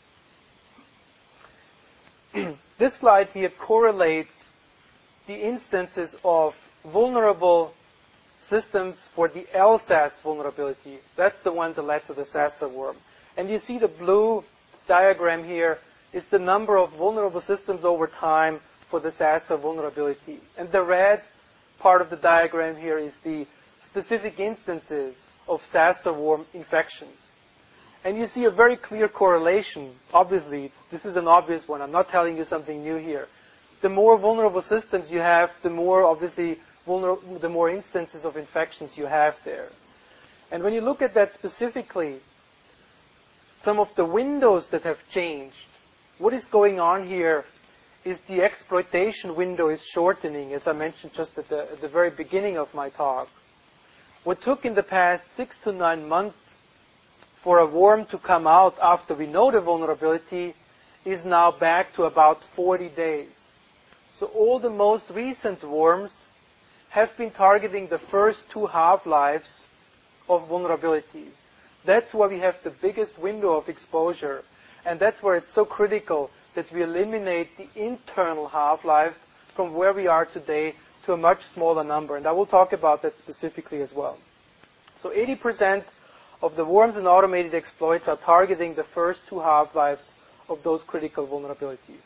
This slide here correlates the instances of vulnerable systems for the L S A S vulnerability. That's the one that led to the Sasa worm. And you see the blue diagram here is the number of vulnerable systems over time for the Sasa vulnerability. And the red part of the diagram here is the specific instances of Sasa worm infections. And you see a very clear correlation. Obviously, it's, this is an obvious one. I'm not telling you something new here. The more vulnerable systems you have, the more, obviously, vulner- the more instances of infections you have there. And when you look at that specifically, some of the windows that have changed, what is going on here is the exploitation window is shortening, as I mentioned just at the, at the very beginning of my talk. What took in the past six to nine months for a worm to come out after we know the vulnerability is now back to about forty days. So all the most recent worms have been targeting the first two half-lives of vulnerabilities. That's why we have the biggest window of exposure. And that's where it's so critical that we eliminate the internal half-life from where we are today to a much smaller number. And I will talk about that specifically as well. So eighty percent of the worms and automated exploits are targeting the first two half-lives of those critical vulnerabilities.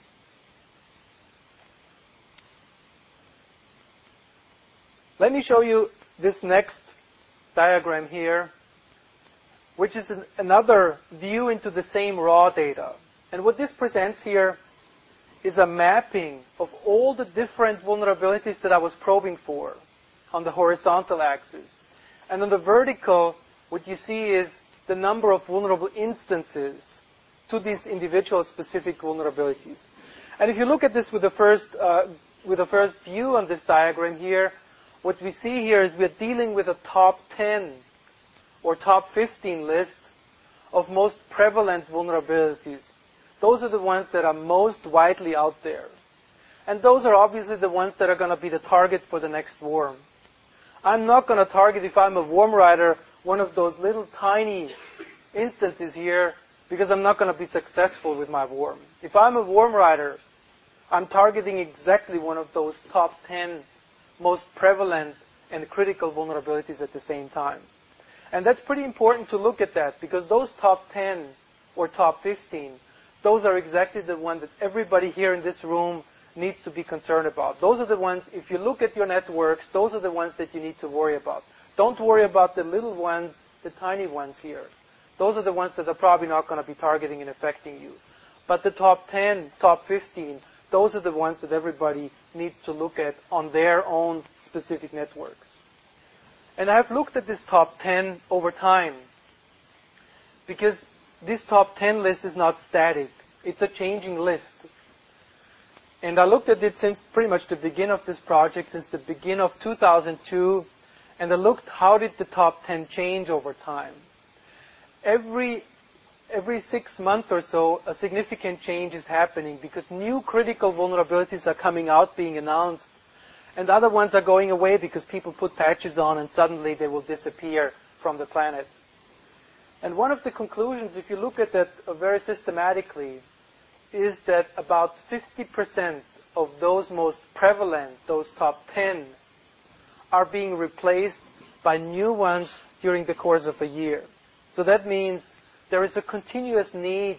Let me show you this next diagram here, which is an, another view into the same raw data. And what this presents here is a mapping of all the different vulnerabilities that I was probing for on the horizontal axis. And on the vertical, what you see is the number of vulnerable instances to these individual specific vulnerabilities. And if you look at this with the first, uh, with the first view on this diagram here, what we see here is we're dealing with a top ten or top fifteen list of most prevalent vulnerabilities. Those are the ones that are most widely out there. And those are obviously the ones that are going to be the target for the next worm. I'm not going to target, if I'm a worm rider, one of those little tiny instances here, because I'm not going to be successful with my worm. If I'm a worm rider, I'm targeting exactly one of those top ten most prevalent and critical vulnerabilities at the same time. And that's pretty important to look at that, because those top ten or top fifteen, those are exactly the ones that everybody here in this room needs to be concerned about. Those are the ones, if you look at your networks, those are the ones that you need to worry about. Don't worry about the little ones, the tiny ones here. Those are the ones that are probably not going to be targeting and affecting you. But the top ten, top fifteen, those are the ones that everybody needs to look at on their own specific networks. And I've looked at this top ten over time, because this top ten list is not static. It's a changing list. And I looked at it since pretty much the beginning of this project, since the beginning of two thousand two, and I looked how did the top ten change over time. Every, every six months or so, a significant change is happening because new critical vulnerabilities are coming out, being announced, and other ones are going away because people put patches on and suddenly they will disappear from the planet. And one of the conclusions, if you look at that very systematically, is that about fifty percent of those most prevalent, those top ten, are being replaced by new ones during the course of a year. So that means there is a continuous need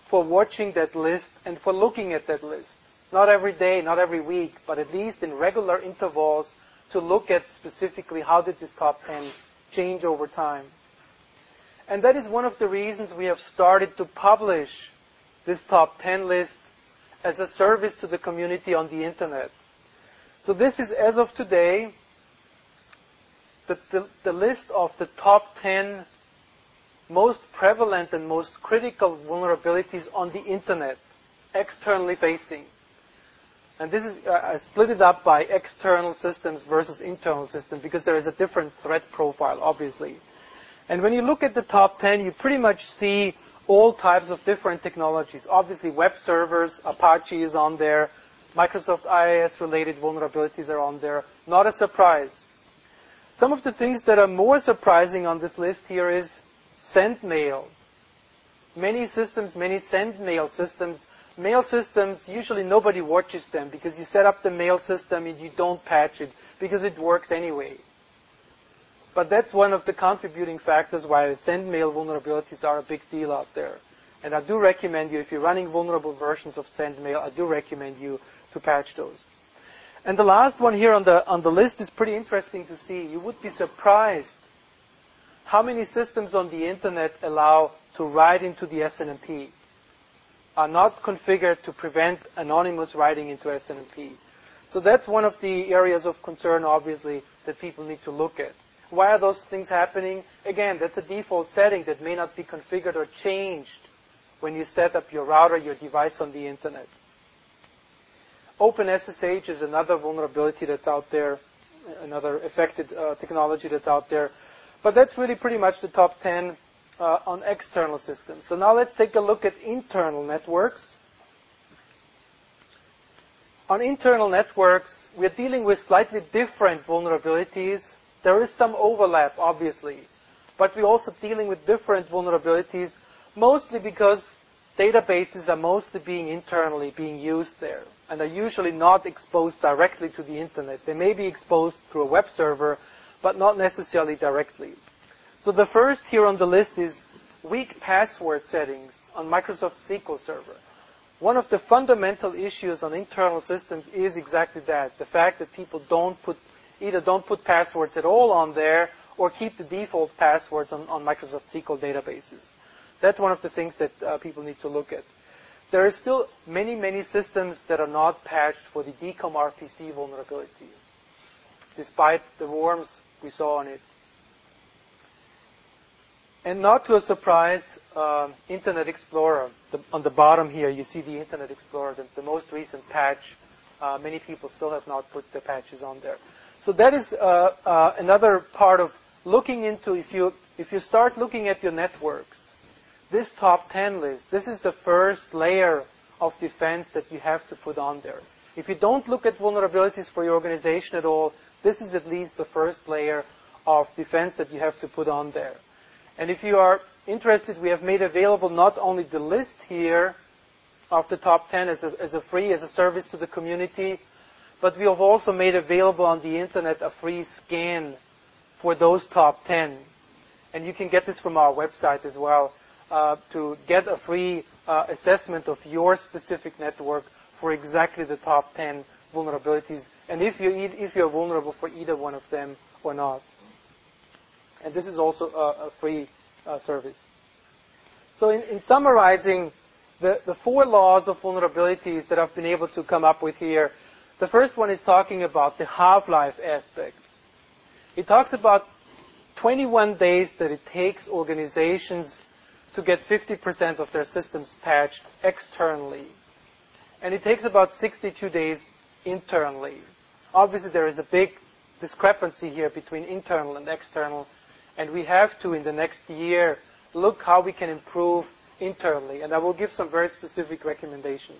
for watching that list and for looking at that list. Not every day, not every week, but at least in regular intervals to look at specifically how did this top ten change over time. And that is one of the reasons we have started to publish this top ten list as a service to the community on the internet. So this is, as of today, the, the, the list of the top ten most prevalent and most critical vulnerabilities on the internet, externally facing. And this is, uh, I split it up by external systems versus internal systems because there is a different threat profile, obviously. And when you look at the top ten, you pretty much see all types of different technologies. Obviously, web servers, Apache is on there, Microsoft I I S-related vulnerabilities are on there. Not a surprise. Some of the things that are more surprising on this list here is send mail. Many systems, many send mail systems. Mail systems, usually nobody watches them because you set up the mail system and you don't patch it because it works anyway. But that's one of the contributing factors why send mail vulnerabilities are a big deal out there. And I do recommend you, if you're running vulnerable versions of send mail, I do recommend you to patch those. And the last one here on the, on the list is pretty interesting to see. You would be surprised how many systems on the internet allow to write into the S N M P, are not configured to prevent anonymous writing into S N M P. So that's one of the areas of concern, obviously, that people need to look at. Why are those things happening? Again, that's a default setting that may not be configured or changed when you set up your router, your device on the internet. OpenSSH is another vulnerability that's out there, another affected uh, technology that's out there. But that's really pretty much the top ten uh, on external systems. So now let's take a look at internal networks. On internal networks, we're dealing with slightly different vulnerabilities. There is some overlap, obviously, but we're also dealing with different vulnerabilities, mostly because databases are mostly being internally being used there and are usually not exposed directly to the internet. They may be exposed through a web server, but not necessarily directly. So the first here on the list is weak password settings on Microsoft S Q L Server. One of the fundamental issues on internal systems is exactly that, the fact that people don't put, either don't put passwords at all on there or keep the default passwords on, on Microsoft S Q L databases. That's one of the things that uh, people need to look at. There are still many, many systems that are not patched for the D COM R P C vulnerability, despite the worms we saw on it. And not to a surprise, uh, Internet Explorer. The, on the bottom here, you see the Internet Explorer, the, the most recent patch. Uh, many people still have not put the patches on there. So that is uh, uh, another part of looking into, if you, if you start looking at your networks, this top ten list, this is the first layer of defense that you have to put on there. If you don't look at vulnerabilities for your organization at all, this is at least the first layer of defense that you have to put on there. And if you are interested, we have made available not only the list here of the top ten as a, as a free, as a service to the community, but we have also made available on the internet a free scan for those top ten. And you can get this from our website as well, uh, to get a free uh, assessment of your specific network for exactly the top ten vulnerabilities, and if, you, if you're vulnerable for either one of them or not. And this is also a, a free uh, service. So in, in summarizing the, the four laws of vulnerabilities that I've been able to come up with here, the first one is talking about the half-life aspects. It talks about twenty-one days that it takes organizations to get fifty percent of their systems patched externally. And it takes about sixty-two days internally. Obviously, there is a big discrepancy here between internal and external. And we have to, in the next year, look how we can improve internally. And I will give some very specific recommendations.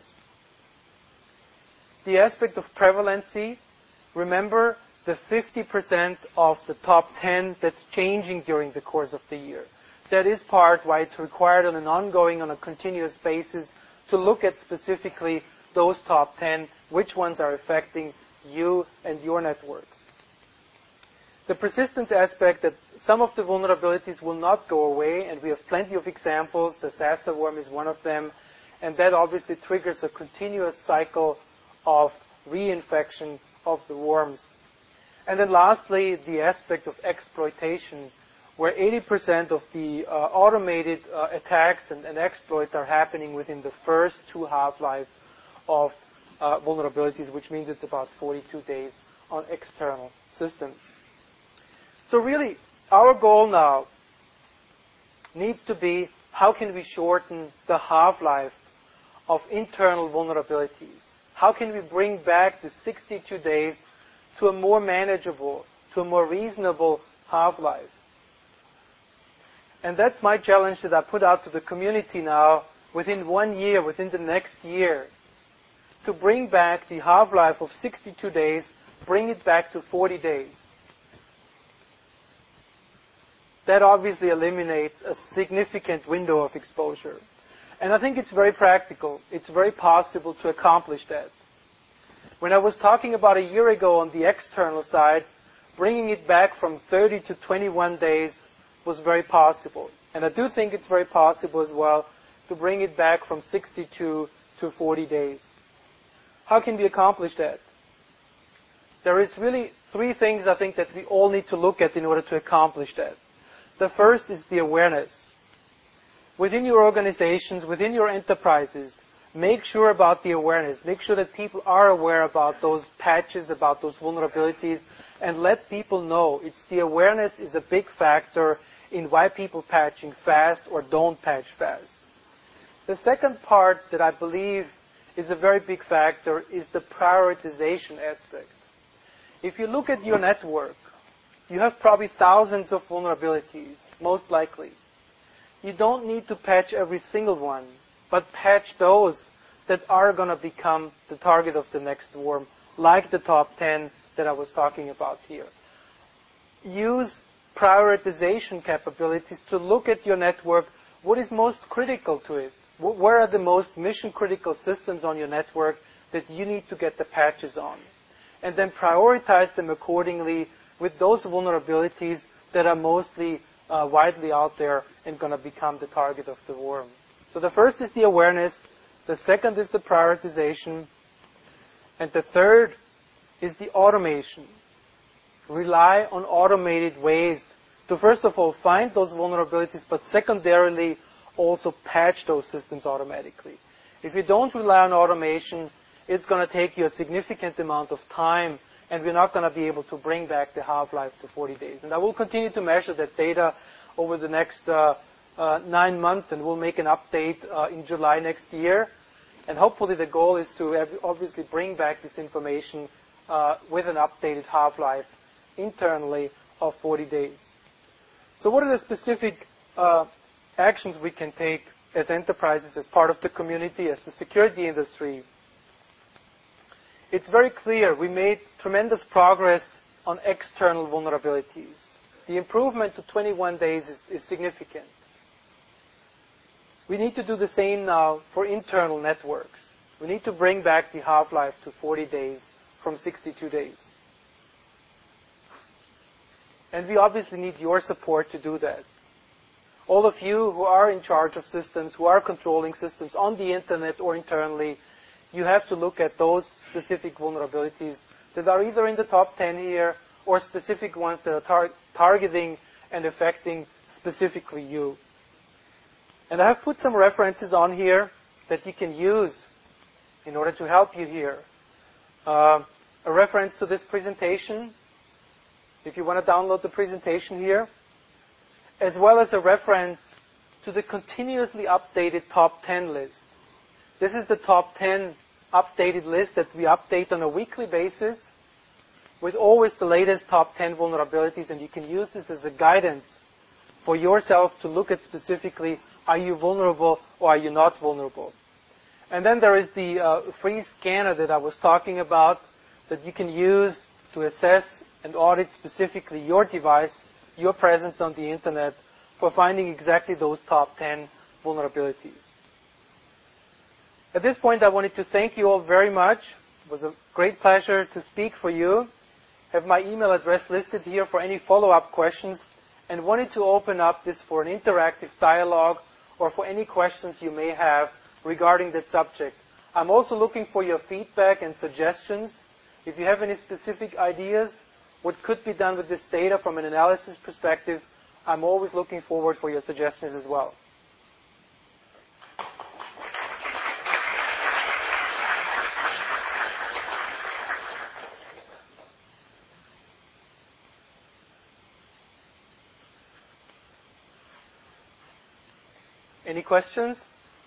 The aspect of prevalency, remember the fifty percent of the top ten that's changing during the course of the year. That is part why it's required on an ongoing, on a continuous basis to look at specifically those top ten, which ones are affecting you and your networks. The persistence aspect, that some of the vulnerabilities will not go away, and we have plenty of examples. The Sasa worm is one of them. And that obviously triggers a continuous cycle of reinfection of the worms. And then lastly, the aspect of exploitation, where eighty percent of the uh, automated uh, attacks and, and exploits are happening within the first two half-life of uh, vulnerabilities, which means it's about forty-two days on external systems. So really, our goal now needs to be, how can we shorten the half-life of internal vulnerabilities? How can we bring back the sixty-two days to a more manageable, to a more reasonable half-life? And that's my challenge that I put out to the community now, within one year, within the next year, to bring back the half-life of sixty-two days, bring it back to forty days. That obviously eliminates a significant window of exposure. And I think it's very practical. It's very possible to accomplish that. When I was talking about a year ago on the external side, bringing it back from thirty to twenty-one days was very possible. And I do think it's very possible as well to bring it back from sixty-two to forty days. How can we accomplish that? There is really three things I think that we all need to look at in order to accomplish that. The first is the awareness. Within your organizations, within your enterprises, make sure about the awareness. Make sure that people are aware about those patches, about those vulnerabilities, and let people know. It's the awareness is a big factor in why people patching fast or don't patch fast. The second part that I believe is a very big factor is the prioritization aspect. If you look at your network, you have probably thousands of vulnerabilities, most likely. You don't need to patch every single one, but patch those that are going to become the target of the next worm, like the top ten that I was talking about here. Use prioritization capabilities to look at your network, what is most critical to it. Where are the most mission-critical systems on your network that you need to get the patches on? And then prioritize them accordingly with those vulnerabilities that are mostly uh, widely out there and going to become the target of the worm. So the first is the awareness. The second is the prioritization. And the third is the automation. Rely on automated ways to, first of all, find those vulnerabilities, but secondarily, also patch those systems automatically. If you don't rely on automation, it's going to take you a significant amount of time, and we're not going to be able to bring back the half-life to forty days. And I will continue to measure that data over the next uh, uh, nine months, and we'll make an update uh, in July next year. And hopefully the goal is to obviously bring back this information uh, with an updated half-life internally of forty days. So what are the specific uh, actions we can take as enterprises, as part of the community, as the security industry? It's very clear we made tremendous progress on external vulnerabilities. The improvement to twenty-one days is, is significant. We need to do the same now for internal networks. We need to bring back the half-life to forty days from sixty-two days. And we obviously need your support to do that. All of you who are in charge of systems, who are controlling systems on the internet or internally, you have to look at those specific vulnerabilities that are either in the top ten here or specific ones that are tar targeting and affecting specifically you. And I have put some references on here that you can use in order to help you here. Uh, a reference to this presentation, if you want to download the presentation here, as well as a reference to the continuously updated top ten list. This is the top ten updated list that we update on a weekly basis with always the latest top ten vulnerabilities, and you can use this as a guidance for yourself to look at specifically, are you vulnerable or are you not vulnerable? And then there is the uh, free scanner that I was talking about that you can use to assess and audit specifically your device, your presence on the internet, for finding exactly those top ten vulnerabilities. At this point, I wanted to thank you all very much. It was a great pleasure to speak for you. I have my email address listed here for any follow-up questions, and wanted to open up this for an interactive dialogue or for any questions you may have regarding that subject. I'm also looking for your feedback and suggestions. If you have any specific ideas, what could be done with this data from an analysis perspective, I'm always looking forward for your suggestions as well. Any questions?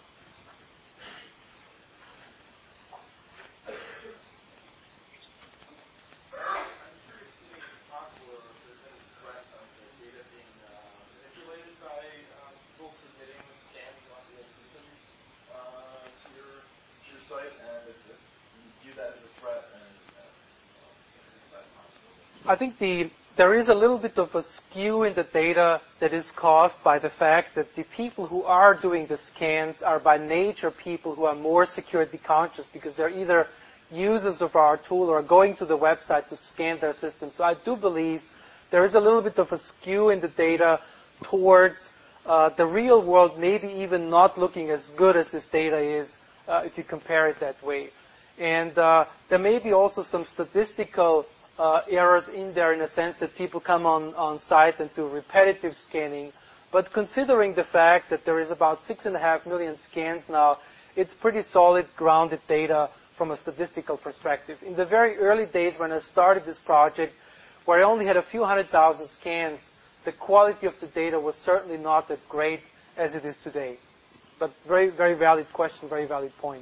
I think the, there is a little bit of a skew in the data that is caused by the fact that the people who are doing the scans are by nature people who are more security conscious because they're either users of our tool or are going to the website to scan their system. So I do believe there is a little bit of a skew in the data towards uh, the real world maybe even not looking as good as this data is uh, if you compare it that way. And uh, there may be also some statistical Uh, errors in there in a sense that people come on, on site and do repetitive scanning. But considering the fact that there is about six and a half million scans now, it's pretty solid, grounded data from a statistical perspective. In the very early days when I started this project, where I only had a few hundred thousand scans, the quality of the data was certainly not that great as it is today. But very, very valid question, very valid point.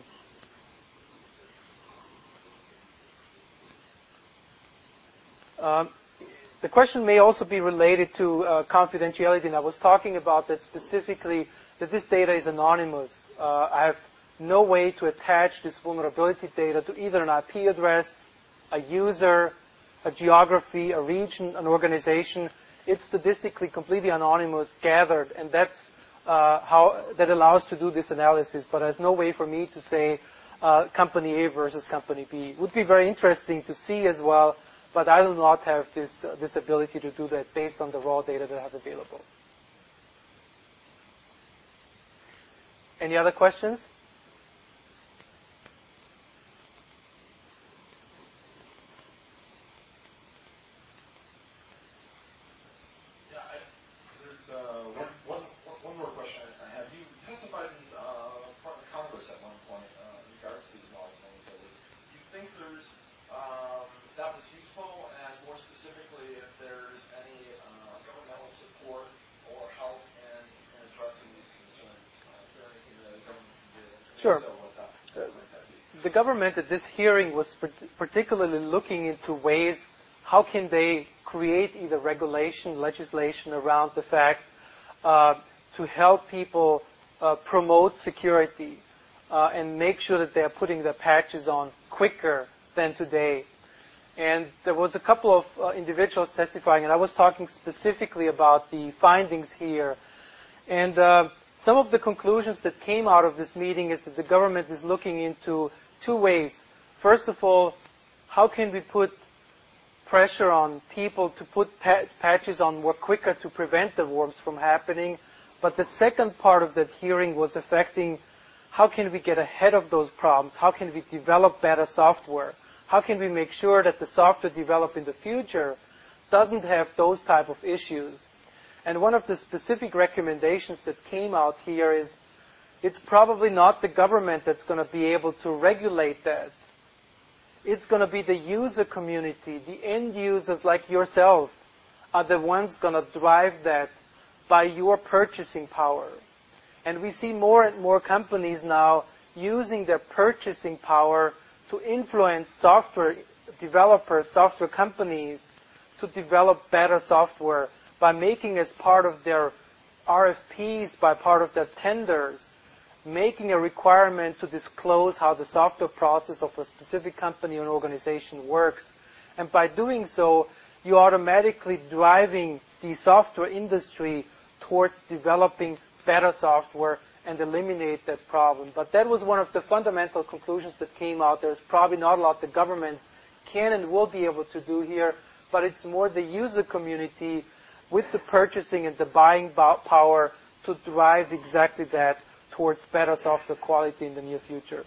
Um, the question may also be related to uh, confidentiality, and I was talking about that specifically, that this data is anonymous. Uh, I have no way to attach this vulnerability data to either an I P address, a user, a geography, a region, an organization. It's statistically completely anonymous, gathered, and that's uh, how that allows to do this analysis. But there's no way for me to say uh, company A versus company B. It would be very interesting to see as well. But I do not have this, uh, this ability to do that based on the raw data that I have available. Any other questions? Yeah, I, there's uh, one, one, one more question I have. You testified in uh, front of Congress at one point uh, in regards to these laws of vulnerability. Do you think there's um, that was useful, and more specifically, if there's any uh, governmental support or help in, in addressing these concerns? Uh, is there anything that the government can do? Sure. So what that, what might that be? The government at this hearing was particularly looking into ways how can they create either regulation, legislation around the fact uh, to help people uh, promote security uh, and make sure that they're putting their patches on quicker than today. And there was a couple of uh, individuals testifying, and I was talking specifically about the findings here. And uh, some of the conclusions that came out of this meeting is that the government is looking into two ways. First of all, how can we put pressure on people to put pa patches on more quicker to prevent the worms from happening? But the second part of that hearing was affecting how can we get ahead of those problems? How can we develop better software? How can we make sure that the software developed in the future doesn't have those type of issues? And one of the specific recommendations that came out here is it's probably not the government that's going to be able to regulate that. It's going to be the user community, the end users like yourself are the ones going to drive that by your purchasing power. And we see more and more companies now using their purchasing power to influence software developers, software companies to develop better software by making as part of their R F Ps, by part of their tenders, making a requirement to disclose how the software process of a specific company or organization works. And by doing so, you're automatically driving the software industry towards developing better software and eliminate that problem. But that was one of the fundamental conclusions that came out. There's probably not a lot the government can and will be able to do here, but it's more the user community with the purchasing and the buying power to drive exactly that towards better software quality in the near future.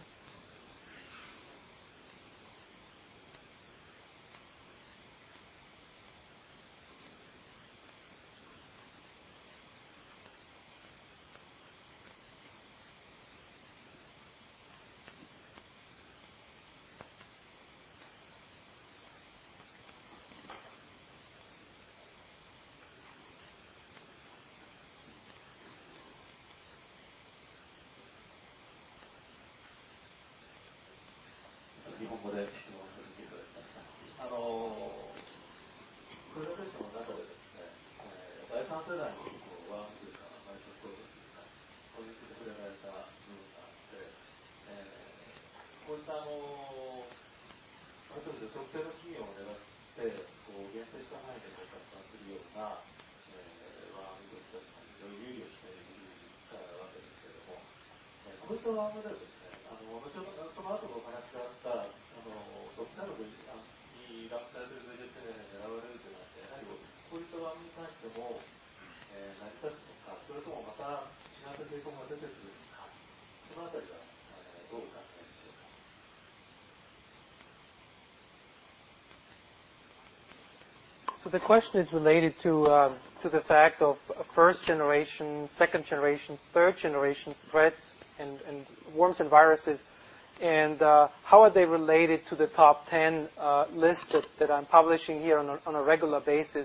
So the question is related to uh, to the fact of first generation, second generation, third generation threats and, and worms and viruses, and uh, how are they related to the top ten uh, list that, that I'm publishing here on a, on a regular basis.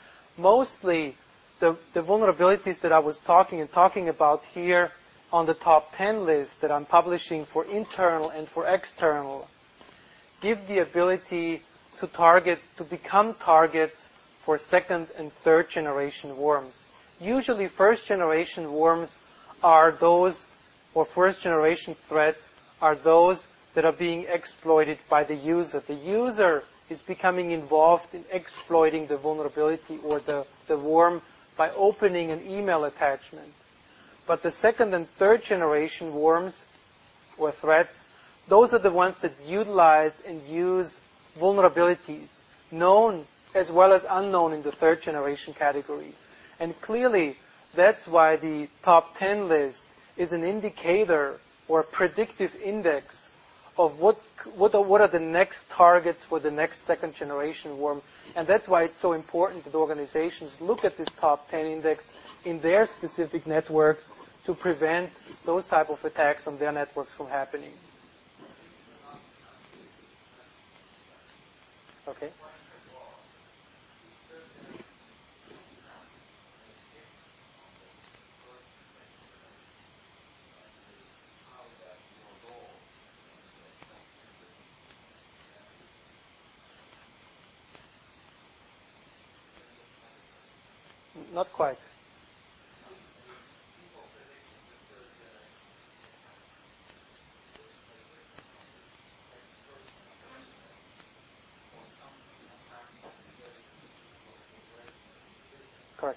Mostly, the, the vulnerabilities that I was talking and talking about here on the top ten list that I'm publishing for internal and for external give the ability to target, to become targets for second and third generation worms. Usually first generation worms are those, or first generation threats are those that are being exploited by the user. The user is becoming involved in exploiting the vulnerability or the, the worm by opening an email attachment. But the second and third generation worms or threats, those are the ones that utilize and use vulnerabilities known as well as unknown in the third generation category. And clearly, that's why the top ten list is an indicator or a predictive index of what, what, are, what are the next targets for the next second generation worm. And that's why it's so important that organizations look at this top ten index in their specific networks to prevent those type of attacks on their networks from happening. Okay. Not quite. Correct.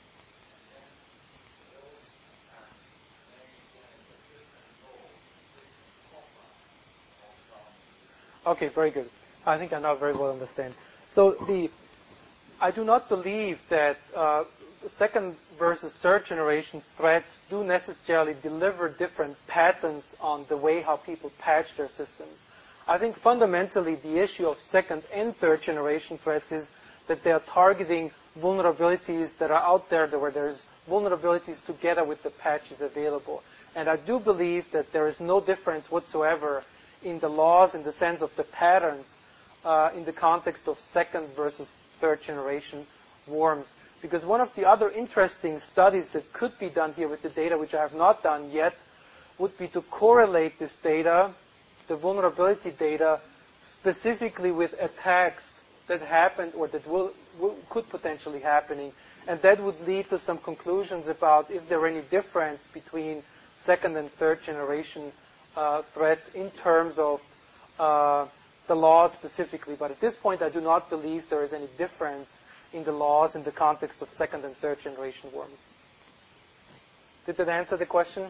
Okay, very good. I think I now very well understand. So the, I do not believe that uh, second versus third generation threats do necessarily deliver different patterns on the way how people patch their systems. I think fundamentally the issue of second and third generation threats is that they are targeting vulnerabilities that are out there where there's vulnerabilities together with the patches available. And I do believe that there is no difference whatsoever in the laws in the sense of the patterns uh, in the context of second versus third generation worms. Because one of the other interesting studies that could be done here with the data, which I have not done yet, would be to correlate this data, the vulnerability data, specifically with attacks that happened or that will, will, could potentially happening. And that would lead to some conclusions about is there any difference between second and third generation uh, threats in terms of uh, the laws specifically. But at this point, I do not believe there is any difference in the laws in the context of second and third generation worms. Did that answer the question?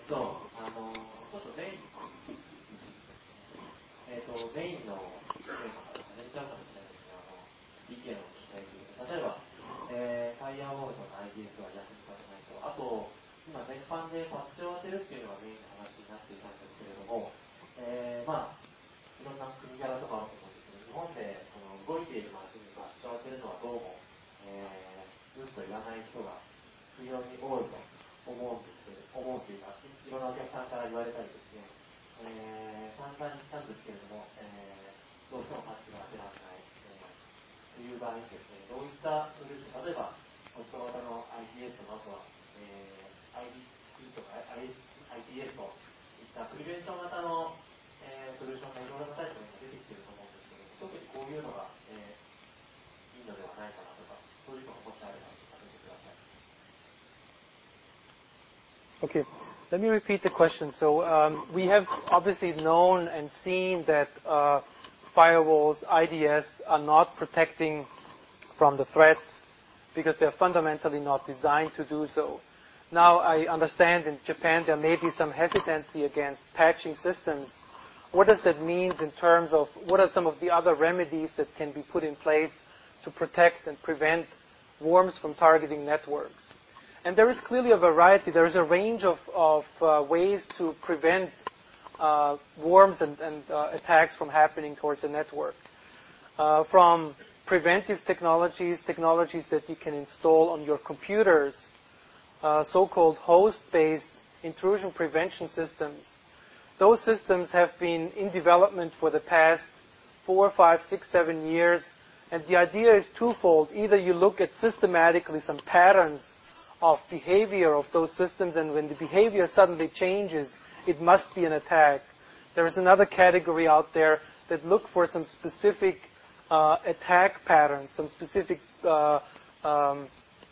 と、あの、ちょっとメイン、えっ、ー、と、メインのテーマが全然違うかもしれないですけど、あの、意見を聞きたいというか、例えば、えー、ファイアウォールとか アイディーエス は役に立たないと、あと、今、全般でパッチを当てるっていうのがメインの話になっていたんですけれども、えー、まあ、いろんな国柄とかあると思うんですけど、日本でこの動いているマシンにパッチを当てるのはどうも、えー、うんと言わない人が非常に多いと思うんですけど、思うというか、いろんなお客さんから言われたりですね、えー、散々にしたんですけれども、えー、どうしてもパッチが当てられない、えー、という場合にですね、どういったソリューション、例えば、ホスト型の アイディーエス とか、あとは、えー、アイディーピー とか アイディーエス といったプリベンション型の、えー、ソリューションがいろいろなタイプが出てきていると思うんですけど、特にこういうのが、えー、いいのではないかなとか、そういうのがもしあれば教えてください。 Okay, let me repeat the question. So um, we have obviously known and seen that uh, firewalls, I D S, are not protecting from the threats because they're fundamentally not designed to do so. Now, I understand in Japan there may be some hesitancy against patching systems. What does that mean in terms of what are some of the other remedies that can be put in place to protect and prevent worms from targeting networks? And there is clearly a variety. There is a range of, of uh, ways to prevent uh, worms and, and uh, attacks from happening towards a network. Uh, from preventive technologies, technologies that you can install on your computers, uh, so-called host-based intrusion prevention systems. Those systems have been in development for the past four, five, six, seven years. And the idea is twofold. Either you look at systematically some patterns of behavior of those systems, and when the behavior suddenly changes, it must be an attack. There is another category out there that look for some specific uh, attack patterns, some specific uh, um,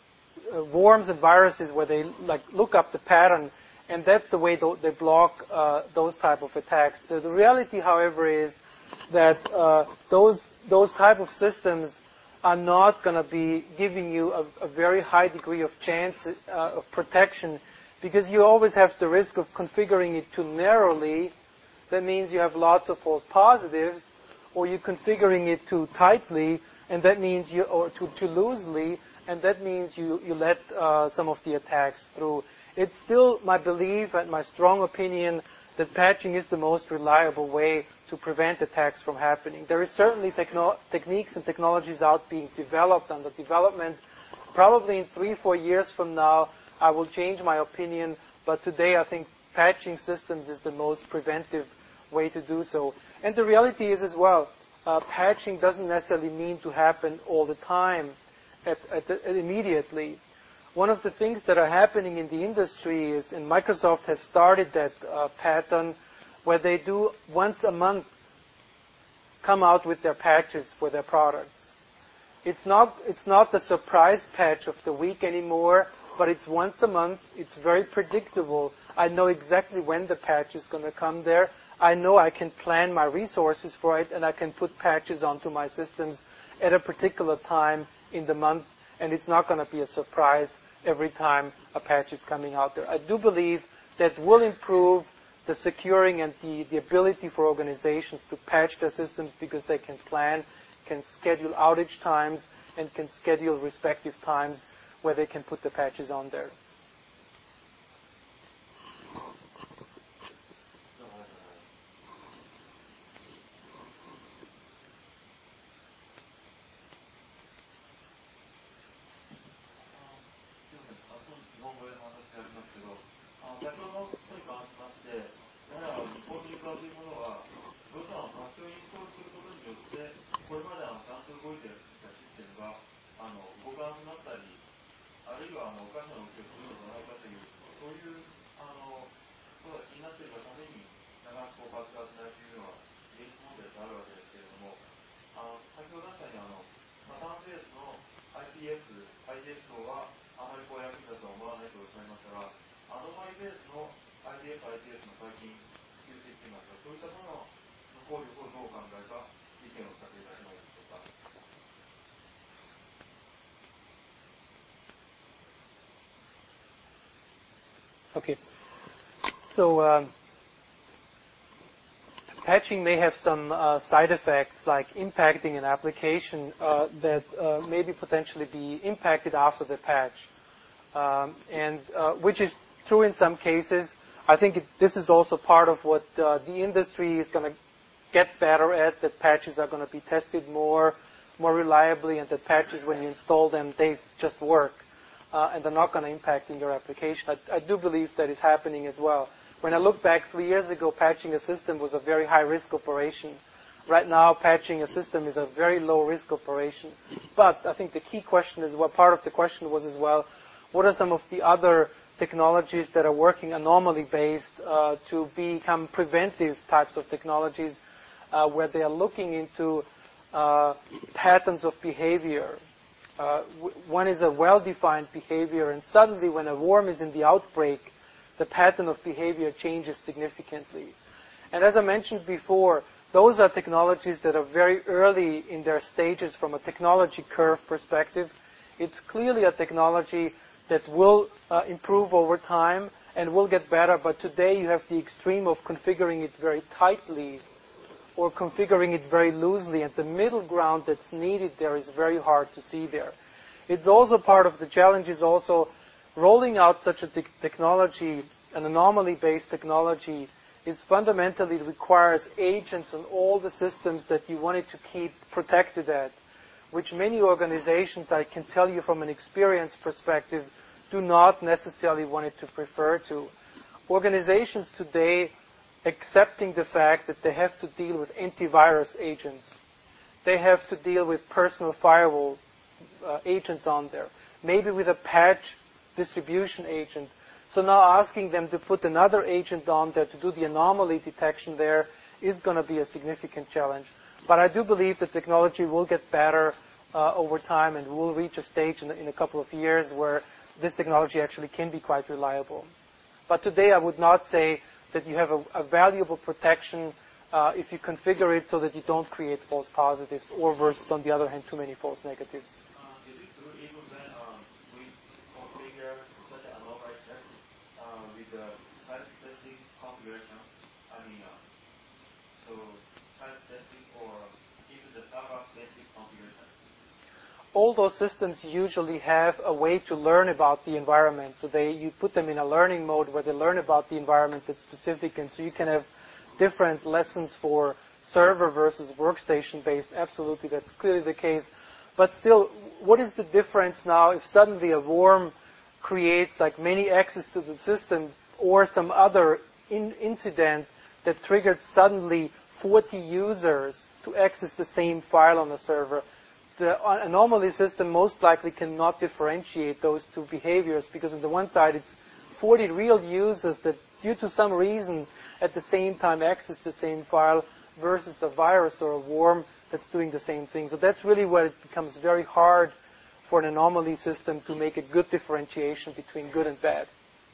uh, worms and viruses where they like look up the pattern, and that's the way th- they block uh, those type of attacks. The, the reality, however, is that uh, those those type of systems are not going to be giving you a, a very high degree of chance uh, of protection, because you always have the risk of configuring it too narrowly. That means you have lots of false positives, or you're configuring it too tightly, and that means you, or too, too loosely, and that means you, you let uh, some of the attacks through. It's still my belief and my strong opinion that patching is the most reliable way to prevent attacks from happening. There is certainly techno- techniques and technologies out being developed, under development. Probably in three, four years from now, I will change my opinion, but today I think patching systems is the most preventive way to do so. And the reality is as well, uh, patching doesn't necessarily mean to happen all the time, at, at the, immediately. One of the things that are happening in the industry is, and Microsoft has started that uh, pattern, where they do once a month come out with their patches for their products. It's not, it's not the surprise patch of the week anymore, but it's once a month. It's very predictable. I know exactly when the patch is going to come there. I know I can plan my resources for it, and I can put patches onto my systems at a particular time in the month, and it's not going to be a surprise every time a patch is coming out there. I do believe that will improve the securing and the, the ability for organizations to patch their systems, because they can plan, can schedule outage times, and can schedule respective times where they can put the patches on there. Okay. So um, patching may have some uh, side effects like impacting an application uh, that uh, maybe potentially be impacted after the patch, um, and uh, which is true in some cases. I think it, this is also part of what uh, the industry is going to get better at, that patches are going to be tested more, more reliably, and that patches, when you install them, they just work, uh, and they're not going to impact in your application. I, I do believe that is happening as well. When I look back three years ago, patching a system was a very high-risk operation. Right now, patching a system is a very low-risk operation. But I think the key question is, what part of the question was as well, what are some of the other technologies that are working anomaly-based uh, to become preventive types of technologies uh, where they are looking into uh, patterns of behavior. Uh, w- one is a well-defined behavior, and suddenly when a worm is in the outbreak, the pattern of behavior changes significantly. And as I mentioned before, those are technologies that are very early in their stages from a technology curve perspective. It's clearly a technology that will uh, improve over time and will get better, but today you have the extreme of configuring it very tightly or configuring it very loosely, and the middle ground that's needed there is very hard to see there. It's also part of the challenge is also rolling out such a te- technology, an anomaly-based technology, is fundamentally requires agents on all the systems that you wanted to keep protected at, which many organizations, I can tell you from an experience perspective, do not necessarily want it to prefer to. Organizations today accepting the fact that they have to deal with antivirus agents. They have to deal with personal firewall uh, agents on there, maybe with a patch distribution agent. So now asking them to put another agent on there to do the anomaly detection there is going to be a significant challenge. But I do believe the technology will get better uh, over time, and we'll reach a stage in, in a couple of years where this technology actually can be quite reliable. But today I would not say that you have a, a valuable protection uh, if you configure it so that you don't create false positives, or versus, on the other hand, too many false negatives. Uh, is it true even when um, we configure such an anomaly check uh, with the site-specific configuration? I mean, uh, so site-specific or even the server-specific configuration? All those systems usually have a way to learn about the environment. So they, you put them in a learning mode where they learn about the environment that's specific, and so you can have different lessons for server versus workstation-based. Absolutely, that's clearly the case. But still, what is the difference now if suddenly a worm creates like many access to the system, or some other in incident that triggered suddenly forty users to access the same file on the server? The anomaly system most likely cannot differentiate those two behaviors, because on the one side it's forty real users that due to some reason at the same time access the same file, versus a virus or a worm that's doing the same thing. So that's really where it becomes very hard for an anomaly system to make a good differentiation between good and bad.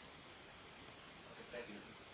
Thank you.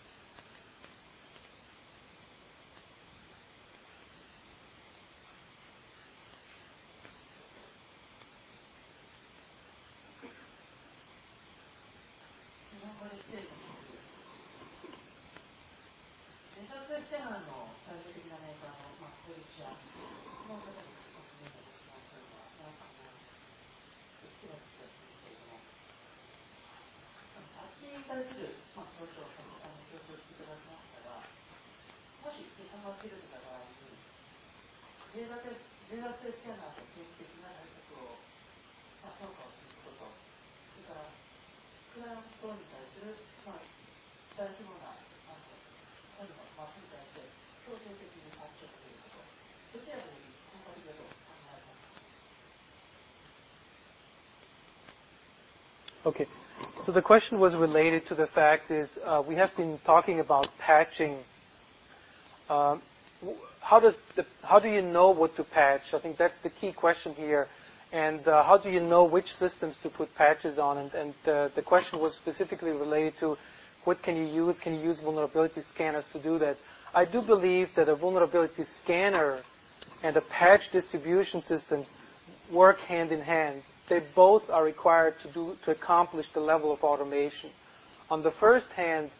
Okay, so the question was related to the fact is uh, we have been talking about patching. Um, how does the, how do you know what to patch? I think that's the key question here. And uh, how do you know which systems to put patches on? And, and uh, the question was specifically related to what can you use? Can you use vulnerability scanners to do that? I do believe that a vulnerability scanner and a patch distribution systems work hand in hand. They both are required to do to accomplish the level of automation. On the first hand,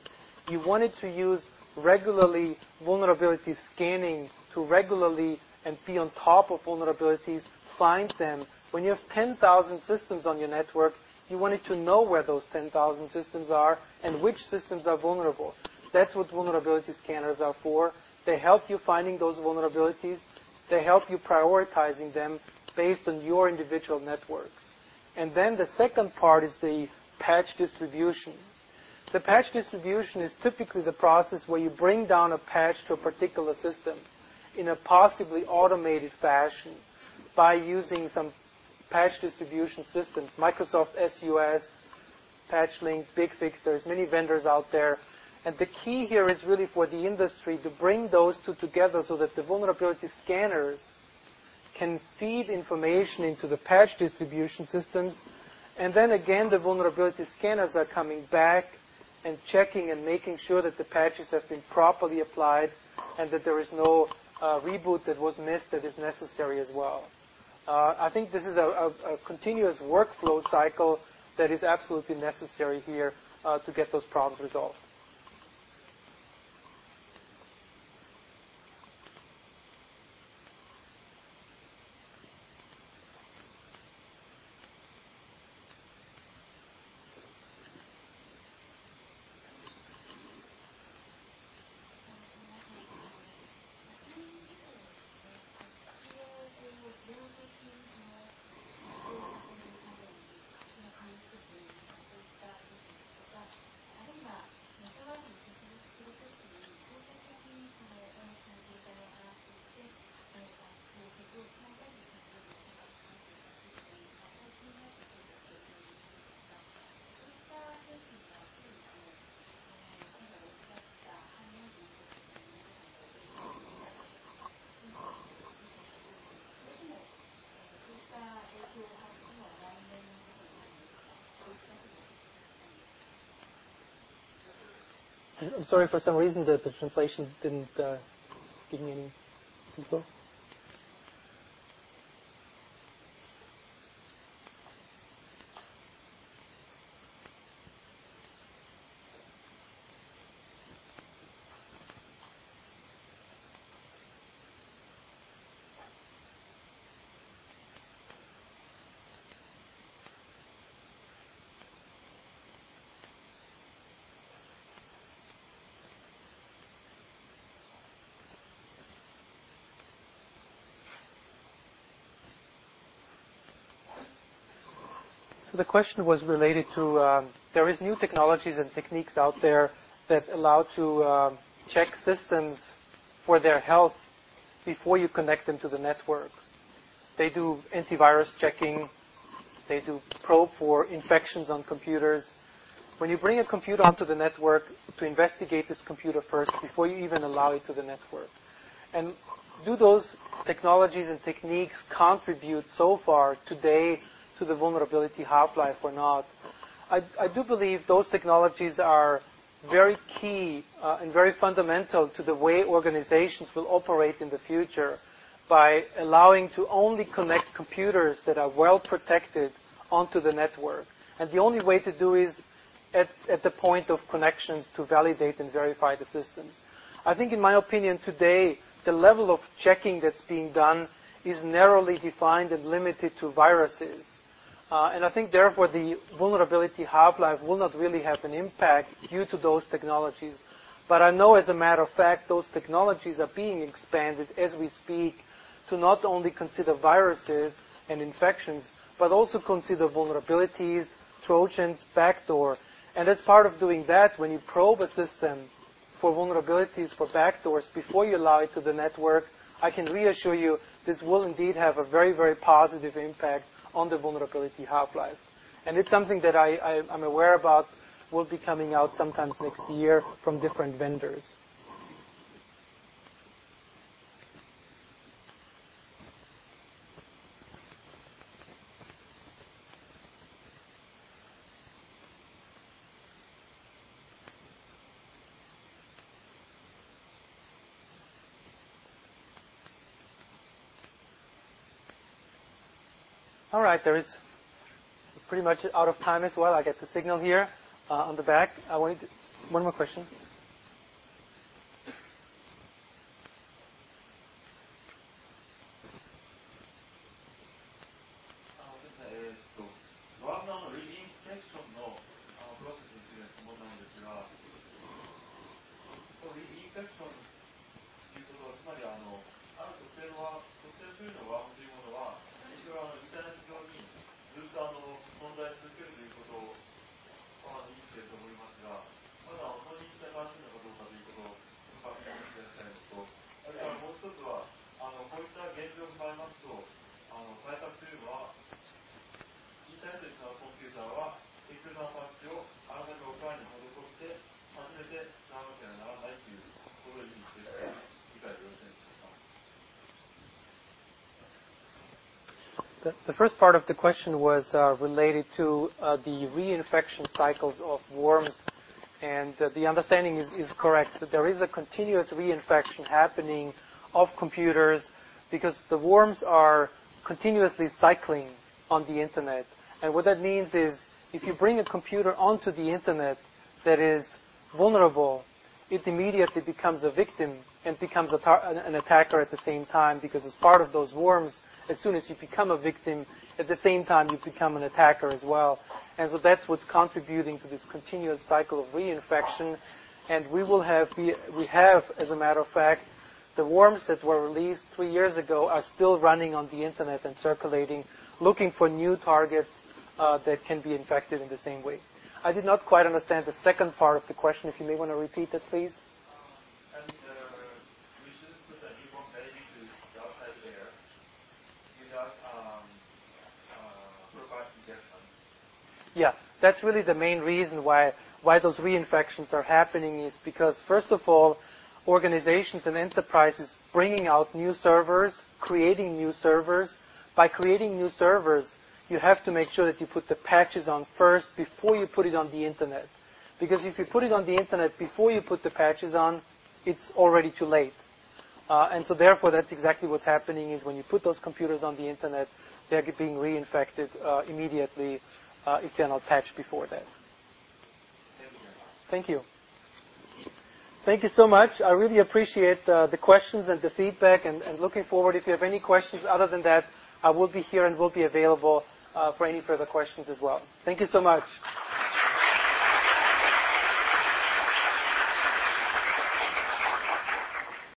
You wanted to use regularly vulnerability scanning to regularly and be on top of vulnerabilities, find them. When you have ten thousand systems on your network, you wanted to know where those ten thousand systems are and which systems are vulnerable. That's what vulnerability scanners are for. They help you finding those vulnerabilities. They help you prioritizing them based on your individual networks. And then the second part is the patch distribution. The patch distribution is typically the process where you bring down a patch to a particular system in a possibly automated fashion by using some patch distribution systems. Microsoft S U S, PatchLink, BigFix, there's many vendors out there. And the key here is really for the industry to bring those two together so that the vulnerability scanners can feed information into the patch distribution systems. And then again, the vulnerability scanners are coming back and checking and making sure that the patches have been properly applied and that there is no uh, reboot that was missed that is necessary as well. Uh, I think this is a, a, a continuous workflow cycle that is absolutely necessary here uh, to get those problems resolved. I'm sorry, for some reason the, the translation didn't uh, give me any info. So the question was related to, um, there is new technologies and techniques out there that allow to um, check systems for their health before you connect them to the network. They do antivirus checking. They do probe for infections on computers. When you bring a computer onto the network, to investigate this computer first before you even allow it to the network. And do those technologies and techniques contribute so far today to the vulnerability half-life or not? I, I do believe those technologies are very key uh, and very fundamental to the way organizations will operate in the future by allowing to only connect computers that are well protected onto the network. And the only way to do is at, at the point of connections to validate and verify the systems. I think, in my opinion, today, the level of checking that's being done is narrowly defined and limited to viruses. Uh, and I think, therefore, the vulnerability half-life will not really have an impact due to those technologies. But I know, as a matter of fact, those technologies are being expanded as we speak to not only consider viruses and infections, but also consider vulnerabilities, Trojans, backdoor. And as part of doing that, when you probe a system for vulnerabilities, for backdoors, before you allow it to the network, I can reassure you this will indeed have a very, very positive impact on the vulnerability half-life. And it's something that I, I, I'm aware about will be coming out sometimes next year from different vendors. All right, there is pretty much out of time as well. I get the signal here uh, on the back. I wanted to, one more question. の対策というのは、インターネットに使うコンピューターは、適切なパッチをあらかじめお代わりに施して、初めて使わなければならないということを意味している理解でよろしいでしょうか。 The, the first part of the question was uh, related to uh, the reinfection cycles of worms, and uh, the understanding is, is correct that there is a continuous reinfection happening of computers because the worms are continuously cycling on the internet. And what that means is if you bring a computer onto the internet that is vulnerable, it immediately becomes a victim and becomes a tar- an attacker at the same time, because as part of those worms, as soon as you become a victim, at the same time you become an attacker as well. And so that's what's contributing to this continuous cycle of reinfection. And we will have, we, we have, as a matter of fact, the worms that were released three years ago are still running on the internet and circulating, looking for new targets uh, that can be infected in the same way. I did not quite understand the second part of the question. If you may want to repeat that, please. Um, and uh, we shouldn't put a newborn baby to the outside air without um, uh, proper injection. Yeah, that's really the main reason why why those reinfections are happening, is because, first of all, organizations and enterprises bringing out new servers, creating new servers. By creating new servers, you have to make sure that you put the patches on first before you put it on the internet. Because if you put it on the internet before you put the patches on, it's already too late. Uh, and so therefore, that's exactly what's happening, is when you put those computers on the internet, they're being reinfected uh, immediately uh, if they're not patched before that. Thank you. Thank you so much. I really appreciate uh, the questions and the feedback, and, and looking forward. If you have any questions other than that, I will be here and will be available uh, for any further questions as well. Thank you so much.